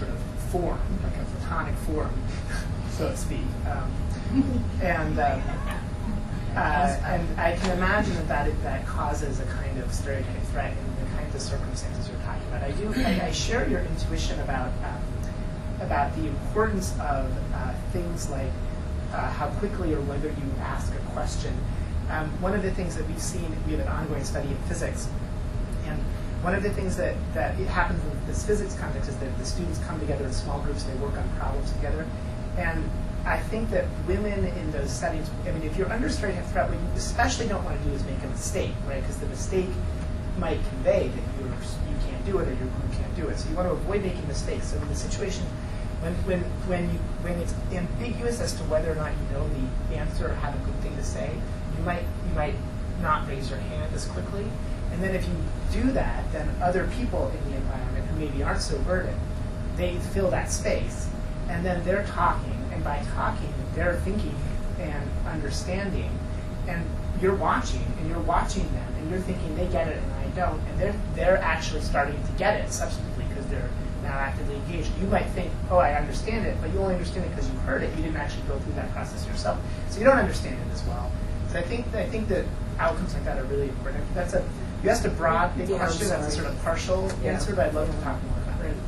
form, like a platonic form, so to speak. Um, and um, uh, and I can imagine that, that that causes a kind of stereotype threat in the kinds of circumstances you're talking about. I do. I, I share your intuition about um, about the importance of uh, things like uh, how quickly or whether you ask a question. Um, one of the things that we've seen, we have an ongoing study in physics, and one of the things that, that it happens in this physics context is that the students come together in small groups and they work on problems together. And I think that women in those settings, I mean, if you're under stereotype threat, what you especially don't want to do is make a mistake, right? Because the mistake might convey that you're, you can't do it or your group can't do it. So you want to avoid making mistakes. So in the situation, when when when you when it's ambiguous as to whether or not you know the answer or have a good thing to say, you might you might not raise your hand as quickly. And then if you do that, then other people in the environment who maybe aren't so burdened, they fill that space. And then they're talking, and by talking, they're thinking and understanding. And you're watching, and you're watching them, and you're thinking they get it and I don't. And they're they're actually starting to get it subsequently because they're now actively engaged. You might think, oh, I understand it, but you only understand it because you heard it. You didn't actually go through that process yourself. So you don't understand it as well. So I think I think that outcomes like that are really important. That's a You asked a broad, big
Yeah,
question. That's a sort of partial
Yeah.
answer, but I'd love to talk more about it.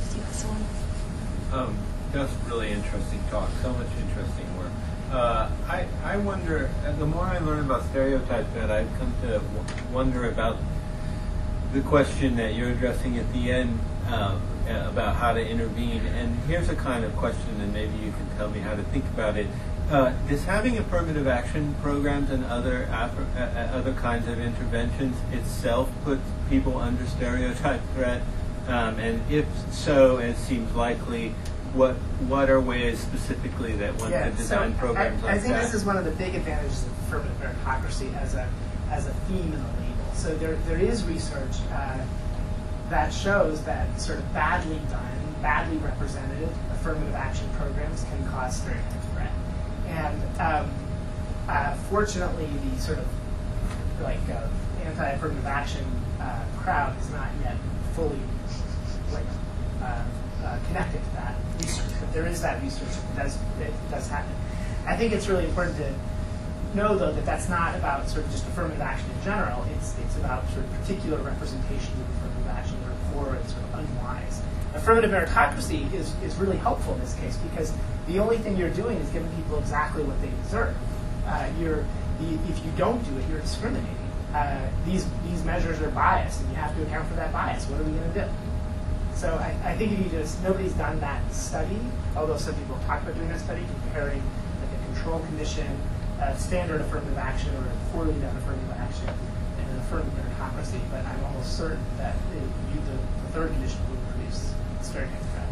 Um, that's really interesting talk. So much interesting work. Uh, I I wonder. uh, The more I learn about stereotypes, that I've come to w- wonder about the question that you're addressing at the end um, uh, about how to intervene. And here's a kind of question, and maybe you can tell me how to think about it. Uh, does having affirmative action programs and other affer- uh, other kinds of interventions itself put people under stereotype threat? Um, and if so, it seems likely, what what are ways specifically that one
Yeah,
could design
so
programs
I,
like
I think
that?
this is one of the big advantages of affirmative meritocracy as a as a theme in the label. So there there is research uh, that shows that sort of badly done, badly represented affirmative action programs can cause stereotype threat. And um, uh, fortunately, the sort of like uh, anti-affirmative action uh, crowd is not yet fully like uh, uh, connected to that research. But there is that research that does it does happen. I think it's really important to know, though, that that's not about sort of just affirmative action in general. It's it's about sort of particular representations of affirmative action that are poor and sort of unwise. Affirmative meritocracy is, is really helpful in this case because the only thing you're doing is giving people exactly what they deserve. Uh, you're, the, if you don't do it, you're discriminating. Uh, these these measures are biased, and you have to account for that bias. What are we going to do? So I, I think if you just, nobody's done that study, although some people have talked about doing that study, comparing like a control condition, a standard affirmative action, or a poorly done affirmative action, and an affirmative meritocracy. But I'm almost certain that it, you, the, the third condition would produce stereotype threat.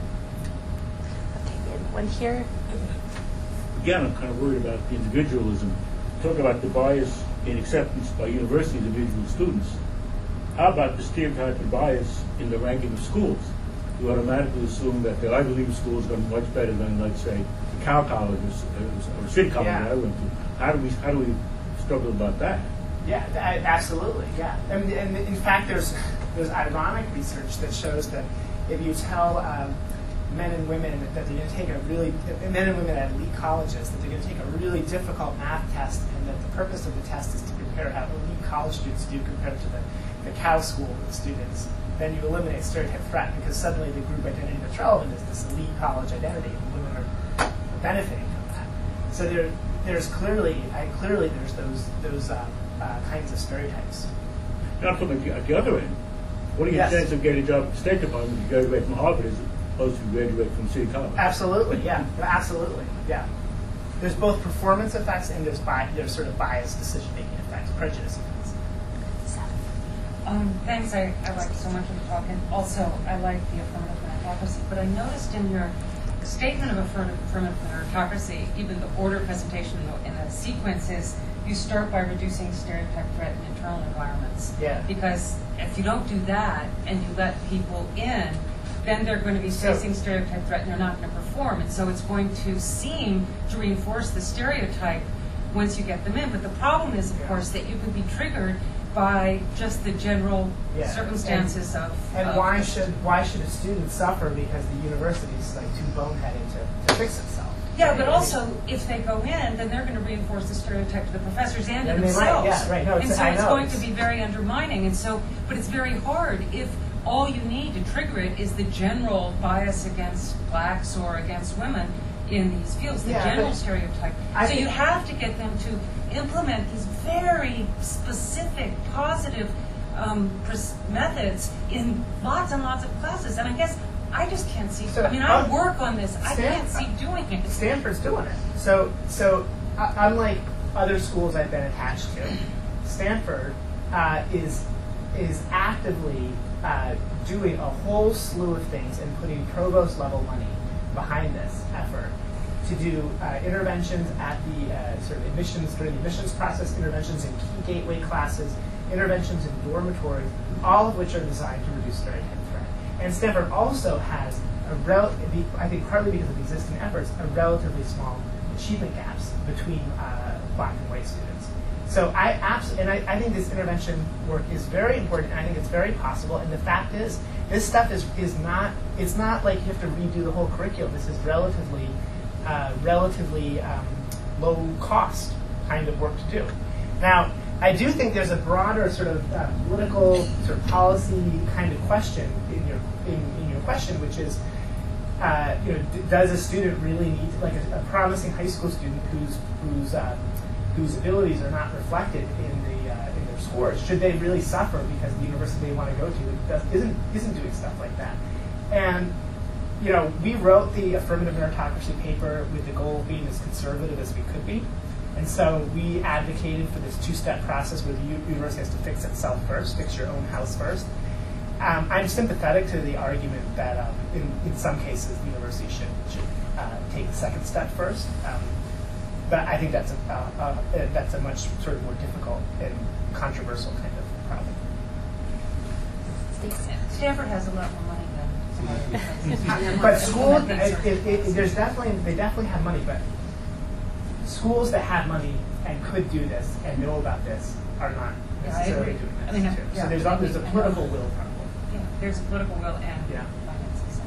Okay, one here.
Again, I'm kind of worried about the individualism. Talk about the bias in acceptance by university individual students. How about the stereotype and bias in the ranking of schools? You automatically assume that the Ivy League school is going to be much better than, let's say, the Cal College or, or City College
Yeah.
that I went to. How do we how do we struggle about that?
Yeah, th- absolutely. Yeah, I mean, and in fact, there's there's ironic research that shows that if you tell um, men and women that they're going to take a really men and women at elite colleges that they're going to take a really difficult math test, and that the purpose of the test is to compare how elite college students do compared to the the Cal School students, then you eliminate stereotype threat because suddenly the group identity that's relevant is this elite college identity, and women are benefiting from that. So there, there's clearly, I, clearly there's those those uh, uh, kinds of stereotypes.
Not from the, at the other end. What are your
Yes.
chances of getting a job at the State Department if you graduate from Harvard as opposed to graduate from City College?
Absolutely, yeah, absolutely, yeah. There's both performance effects and there's bi- there's sort of biased decision-making effects, prejudice effects.
Um, thanks, I, I liked so much of the talk, and also I like the affirmative meritocracy, but I noticed in your statement of affirmative, affirmative meritocracy, even the order presentation in the, in the sequence is you start by reducing stereotype threat in internal environments.
Yeah.
Because if you don't do that and you let people in, then they're going to be
So-
facing stereotype threat and they're not going to perform. And so it's going to seem to reinforce the stereotype once you get them in. But the problem is, of
Yeah.
course, that you could be triggered by just the general
Yeah.
circumstances
and,
of.
And
of
why should why should a student suffer because the university's like too boneheaded to, to fix itself?
Yeah, but also if they go in, then they're going to reinforce the stereotype to the professors and to
And they might,
themselves.
yeah, right, no,
and
it's-
so
I
it's
know,
going
it's-
to be very undermining. And so, but it's very hard if all you need to trigger it is the general bias against blacks or against women in these fields, the
Yeah,
general
but
stereotype.
I
So
think-
you have to get them to implement these very specific, positive um, pres- methods in lots and lots of classes. And I guess I just can't see.
So,
I mean, I
um,
work on this. I can't
Stanford-
see doing it.
Stanford's doing it. So, so uh, unlike other schools I've been attached to, Stanford uh, is is actively uh, doing a whole slew of things and putting provost level money behind this effort to do uh, interventions at the uh, sort of admissions during the admissions process, interventions in key gateway classes, interventions in dormitories, all of which are designed to reduce stereotype threat. And Stanford also has a rel- I think partly because of existing efforts, a relatively small achievement gaps between uh, black and white students. So I absolutely, and I, I think this intervention work is very important, and I think it's very possible. And the fact is, this stuff is is not, it's not like you have to redo the whole curriculum. This is relatively, uh, relatively um, low cost kind of work to do. Now, I do think there's a broader sort of uh, political sort of policy kind of question in your in, in your question, which is, uh, you know, d- does a student really need, like a, a promising high school student whose whose uh, whose abilities are not reflected in the uh, in their scores, should they really suffer because the university they want to go to does, isn't isn't doing stuff like that? And you know, we wrote the affirmative meritocracy paper with the goal of being as conservative as we could be. And so we advocated for this two-step process where the u- university has to fix itself first, fix your own house first. Um, I'm sympathetic to the argument that um, in, in some cases the university should, should uh, take the second step first. Um, but I think that's a, uh, uh, that's a much sort of more difficult and controversial kind of problem.
Stanford has a lot more money than some other places.
But schools, it, it, it, there's definitely, they definitely have money, but schools that have money and could do this and know about this are not
Yeah, I
necessarily
agree.
doing this
I mean,
too.
yeah,
So there's,
I
a, there's a
agree.
political will problem.
Yeah, there's a political will and
Yeah.
finances.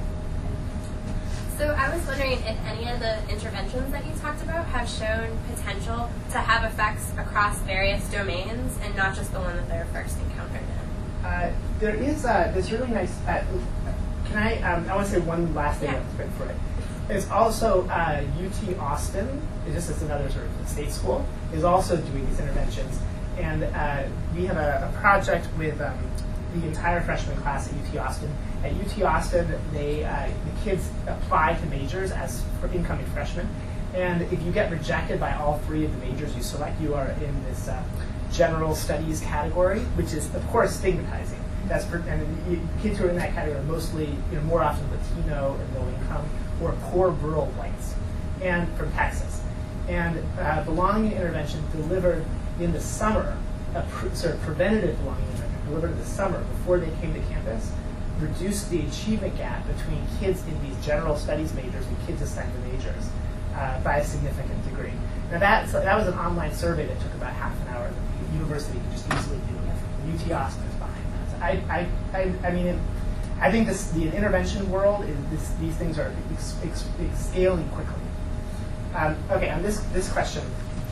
So I was wondering if any of the interventions that you talked about have shown potential to have effects across various domains and not just the one that they're first encountered in.
Uh, there is uh, this really nice. Uh, can I? Um, I want to say one last thing
Yeah.
that's been for it. It's also uh, U T Austin. It's just as another sort of state school is also doing these interventions, and uh, we have a, a project with um, the entire freshman class at U T Austin. At U T Austin, they uh, the kids apply to majors as for incoming freshmen, and if you get rejected by all three of the majors you select, you are in this uh, general studies category, which is of course stigmatizing. That's for, and you, kids who are in that category are mostly, you know, more often Latino and low income or poor rural whites, and from Texas. And uh, belonging intervention delivered in the summer, a pre- sort of preventative belonging intervention delivered in the summer before they came to campus, reduced the achievement gap between kids in these general studies majors and kids assigned to majors uh, by a significant degree. Now that, so that was an online survey that took about half an hour that the university could just easily do. And U T Austin is behind that. So I, I, I, I mean, it, I think this, the intervention world, is this, these things are ex, ex, ex, scaling quickly. Um, okay, on this, this question,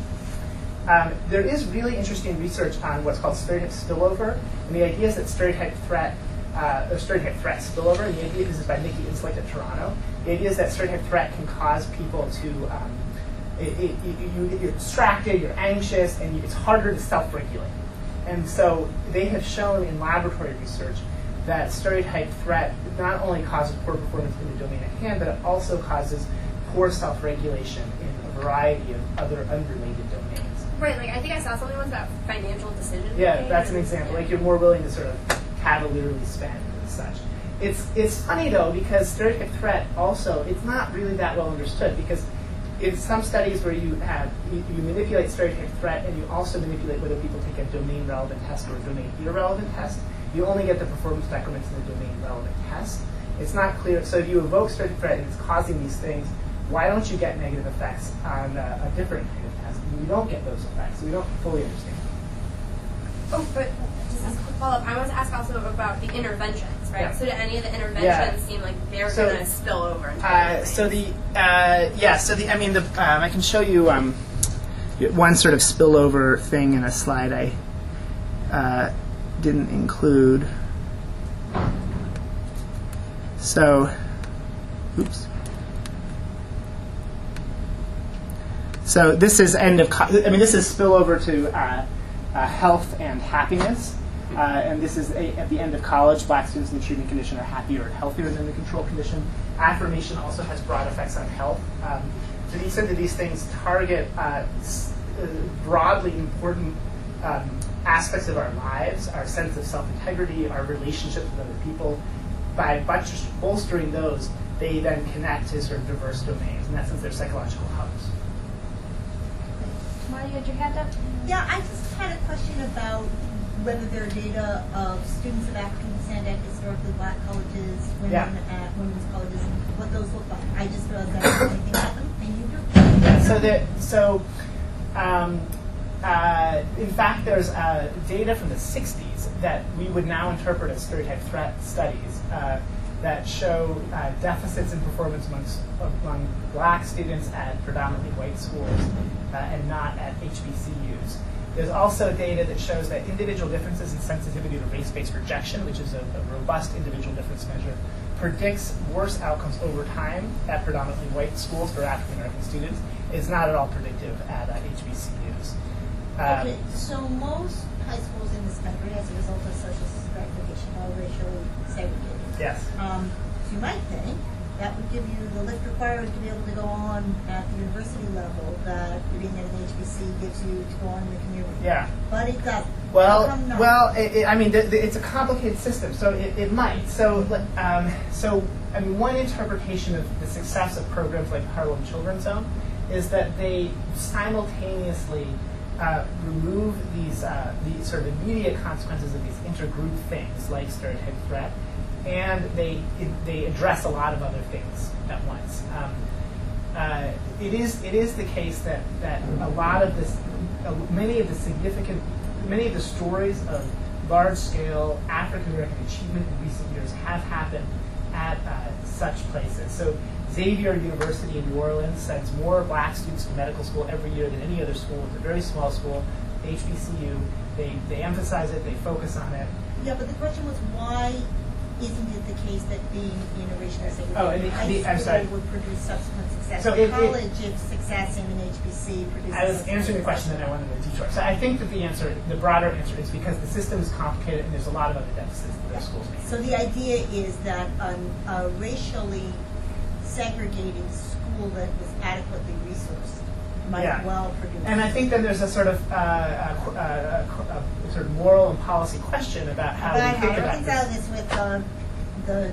um, there is really interesting research on what's called stereotype spillover, and the idea is that stereotype threat, uh, or stereotype threat spillover, and the idea, this is by Nikki Inslick at Toronto, the idea is that stereotype threat can cause people to, um, it, it, you, you're distracted, you're anxious, and you, it's harder to self-regulate. And so they have shown in laboratory research that stereotype threat not only causes poor performance in the domain at hand, but it also causes poor self-regulation in a variety of other unrelated domains.
Right, like I think I saw something was about financial decisions.
Yeah, that's an example. Like you're more willing to sort of cavalierly spend and such. It's it's funny though because stereotype threat also it's not really that well understood because in some studies where you have you, you manipulate stereotype threat and you also manipulate whether people take a domain relevant test or a domain irrelevant test, you only get the performance decrements in the domain relevant test. It's not clear. So if you evoke stereotype threat and it's causing these things, why don't you get negative effects on a, a different kind of test? We don't get those effects. We don't fully understand.
Oh, but
Just a quick follow-up. I wanted to ask also about the interventions, right?
Yeah.
So do any of the interventions
Yeah.
seem like they're
So,
going to spill over into
Uh, so the uh, yeah, so the I mean the um, I can show you um, one sort of spillover thing in a slide I uh, didn't include. So, oops. So this is end of. Co- I mean, this is spillover to uh, uh, health and happiness, uh, and this is a, at the end of college. Black students in the treatment condition are happier and healthier than the control condition. Affirmation also has broad effects on health. Um, to the extent that these things target uh, s- uh, broadly important um, aspects of our lives, our sense of self-integrity, our relationships with other people, by bolstering those, they then connect to sort of diverse domains. In that sense, they're psychological hubs.
Marty, you had your hand up? Yeah, I just had a question about whether there are data of students of African descent at historically black colleges, women
Yeah.
at women's colleges, and what those look like. I just realized I don't know anything about them, and you do.
Yeah, so that so um, uh, in fact, there's uh, data from the sixties that we would now interpret as stereotype threat studies uh, that show uh, deficits in performance amongst, among black students at predominantly white schools uh, and not at H B C Us. There's also data that shows that individual differences in sensitivity to race-based rejection, which is a, a robust individual difference measure, predicts worse outcomes over time at predominantly white schools for African American students. It's not at all predictive at uh, H B C Us. Um,
Okay, so most high schools in this country, as a result of social stratification, are racially segregated.
Yes.
Um, so you might think that would give you the lift required to be able to go on at the university level, that being at an H B C gives you to go on in the community.
Yeah.
But it doesn't.
Well,
How come not?
well, it, it, I mean, the, the, it's a complicated system, so it, it might. So, um, so I mean, one interpretation of the success of programs like Harlem Children's Zone is that they simultaneously uh, remove these uh, the sort of immediate consequences of these intergroup things like stereotype threat, and they it, they address a lot of other things at once. Um, uh, it is it is the case that that a lot of this, uh, many of the significant, many of the stories of large-scale African American achievement in recent years have happened at uh, such places. So Xavier University in New Orleans sends more black students to medical school every year than any other school. It's a very small school, H B C U. They they emphasize it. They focus on it.
Yeah, but the question was, why isn't it the case that being in a racially segregated
Oh, and the-
high
the-
school
I'm sorry.
would produce subsequent success
So
in
it- it-
college if success in an H B C produces
I was
success
answering the
in
question that I wanted to detour. So I think that the answer, the broader answer, is because the system is complicated and there's a lot of other deficits that those schools make.
So the idea is that an, a racially segregated school that was adequately resourced might
Yeah.
well produce.
And I think then there's a sort of uh, a, a, a, a sort of moral and policy question about how
But
we think
how
about
reconcile
this.
this with um, the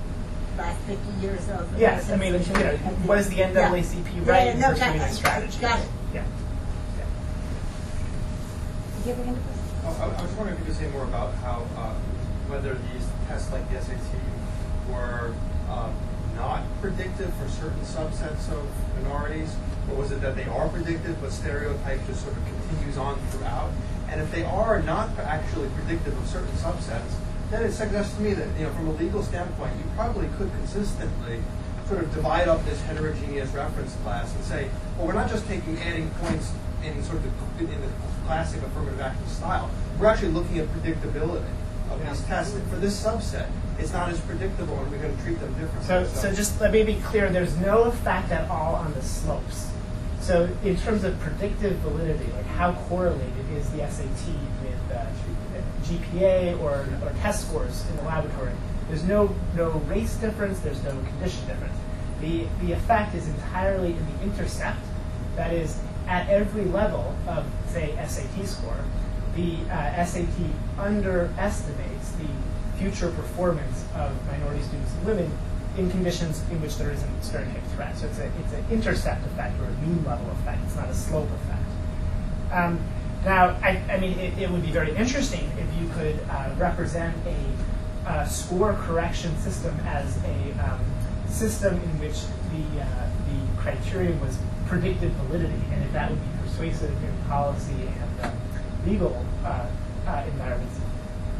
last fifty years of
Yes, I mean, you know, what is the N double A C P
Yeah.
right
Yeah,
in
no,
pursuing
got-
that strategy?
got it.
Yeah.
Did you have a hand up?
Oh, I I was wondering if you could say more about how, uh, whether these tests like the S A T were um, not predictive for certain subsets of minorities, or was it that they are predictive but stereotype just sort of continues on throughout? And if they are not actually predictive of certain subsets, then it suggests to me that, you know, from a legal standpoint, you probably could consistently sort of divide up this heterogeneous reference class and say, well, we're not just taking adding points in sort of the, in the classic affirmative action style. We're actually looking at predictability of these tests. And for this subset, it's not as predictable, and we're going to treat them differently.
So, so just let me be clear, there's no effect at all on the slopes. So in terms of predictive validity, like how correlated is the S A T with uh, G P A or, or test scores in the laboratory, there's no, no race difference, there's no condition difference. The, the effect is entirely in the intercept, that is, at every level of, say, S A T score, the uh, S A T underestimates the future performance of minority students and women in conditions in which there isn't stereotype threat. So it's, a, it's an intercept effect or a mean level effect. It's not a slope effect. Um, now, I, I mean, it, it would be very interesting if you could uh, represent a uh, score correction system as a um, system in which the, uh, the criterion was predictive validity, and if that would be persuasive in policy and uh, legal uh, uh, environments.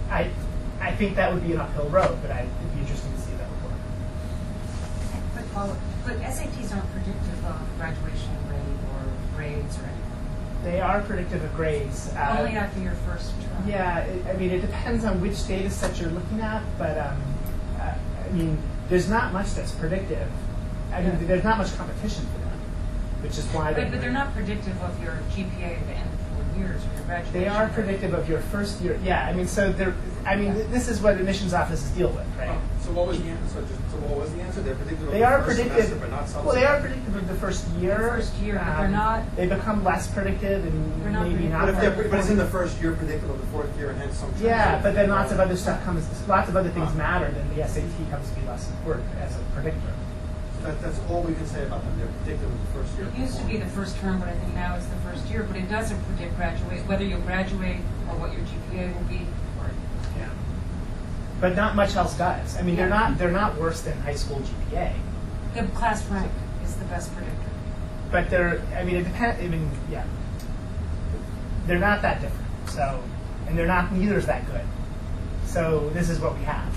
I, I think that would be an uphill road, but I, it'd be interesting to see that work.
But, follow- but S A Ts aren't predictive of graduation rate or grades or anything.
They are predictive of grades. Uh,
Only after your first term.
Yeah, it, I mean, it depends on which data set you're looking at, but um, uh, I mean, there's not much that's predictive. I mean,
Yeah.
there's not much competition for them, which is why
But,
they.
but they're not predictive of your G P A at the end of four years or your graduation.
They are
rate.
predictive of your first year. Yeah, I mean, so they're. I mean, th- this is what admissions offices deal with, right?
So what was the answer? So, just, so what was the answer? They're predictive of
They
the
are
first
predictive.
semester, but not subsequent.
Well, they are predictive of the first year.
The first year, but they're
Um,
not-
They become less predictive and
They're not
maybe
predictive.
not.
But if they're,
predictive.
but it's in the first year predictive of the fourth year, and hence some.
Yeah, but then lots of other stuff comes. Lots of other things matter. Then the S A T comes to be less important as a predictor.
That, that's all we can say about them. They're predictive of the first year.
It used to be the first term, but I think now it's the first year. But it doesn't predict graduate, whether you'll graduate or what your G P A will be. Or
Yeah. But not much else does. I mean, they're not. They're not worse than high school G P A.
the class rank is the best predictor.
But they're. I mean, it depends. I mean, yeah. They're not that different. So, and they're not. Neither is that good. So this is what we have.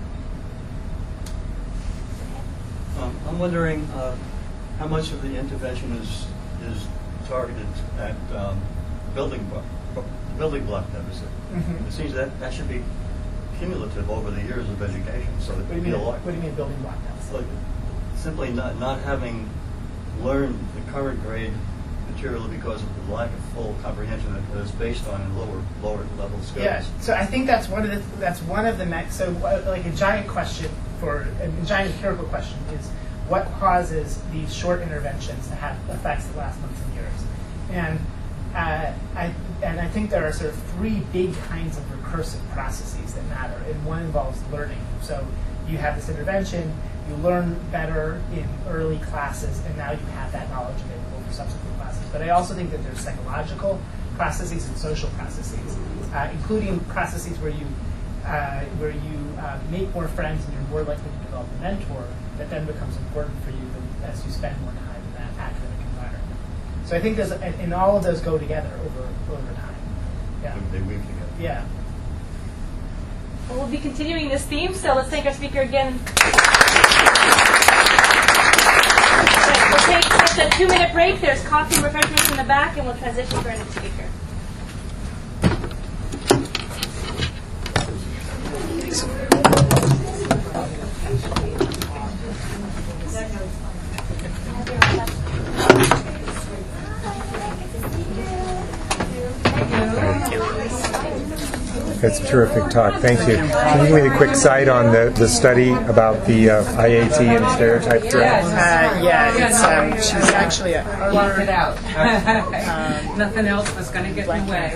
Um, I'm wondering uh, how much of the intervention is is targeted at um, building block, building block deficit.
Mhm.
It seems that that should be cumulative over the years of education. So it
What do you
could be
mean?
a lot.
What do you mean building block deficit?
Like simply not not having learned the current grade material because of the lack of full comprehension that is based on lower lower level skills.
Yeah. So I think that's one of the that's one of the next. So uh, like a giant question for a giant empirical question is what causes these short interventions to have effects that last months and years, and uh, I and I think there are sort of three big kinds of recursive processes that matter, and one involves learning. So you have this intervention, you learn better in early classes, and now you have that knowledge available for subsequent classes. But I also think that there's psychological processes and social processes, uh, including processes where you uh, where you uh, make more friends and you're more likely to develop a mentor that then becomes important for you as you spend more time in that academic environment. So I think there's, and, and all of those go together over over time. Yeah.
They weave together.
Yeah.
Well, we'll be continuing this theme, so let's thank our speaker again. We'll take just a two-minute break. There's coffee and refreshments in the back, and we'll transition to our next speaker.
That's a terrific talk. Thank you. Can you give me a quick side on the, the study about the uh, I A T and stereotype threat?
Uh, yeah, it's, um, she's actually a
Work it out. Nothing else was going to get in the way.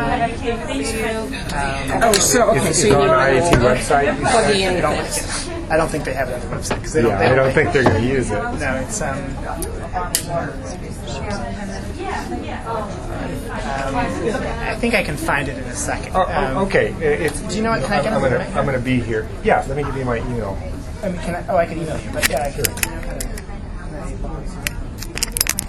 Oh, so okay.
It's,
so
it's
you
on I A T website.
plug in. I don't, I don't think they have it on the website because they don't.
Yeah,
they
I don't think they're going to use it.
No, it's um. Um, I think I can find it in a second.
Oh,
Um,
oh, okay. It's,
Do you know what? Can I get
I'm
it?
going to I'm going to be here. Yeah, let me give you my email.
I mean, can I? Oh, I can email you. But yeah, I can.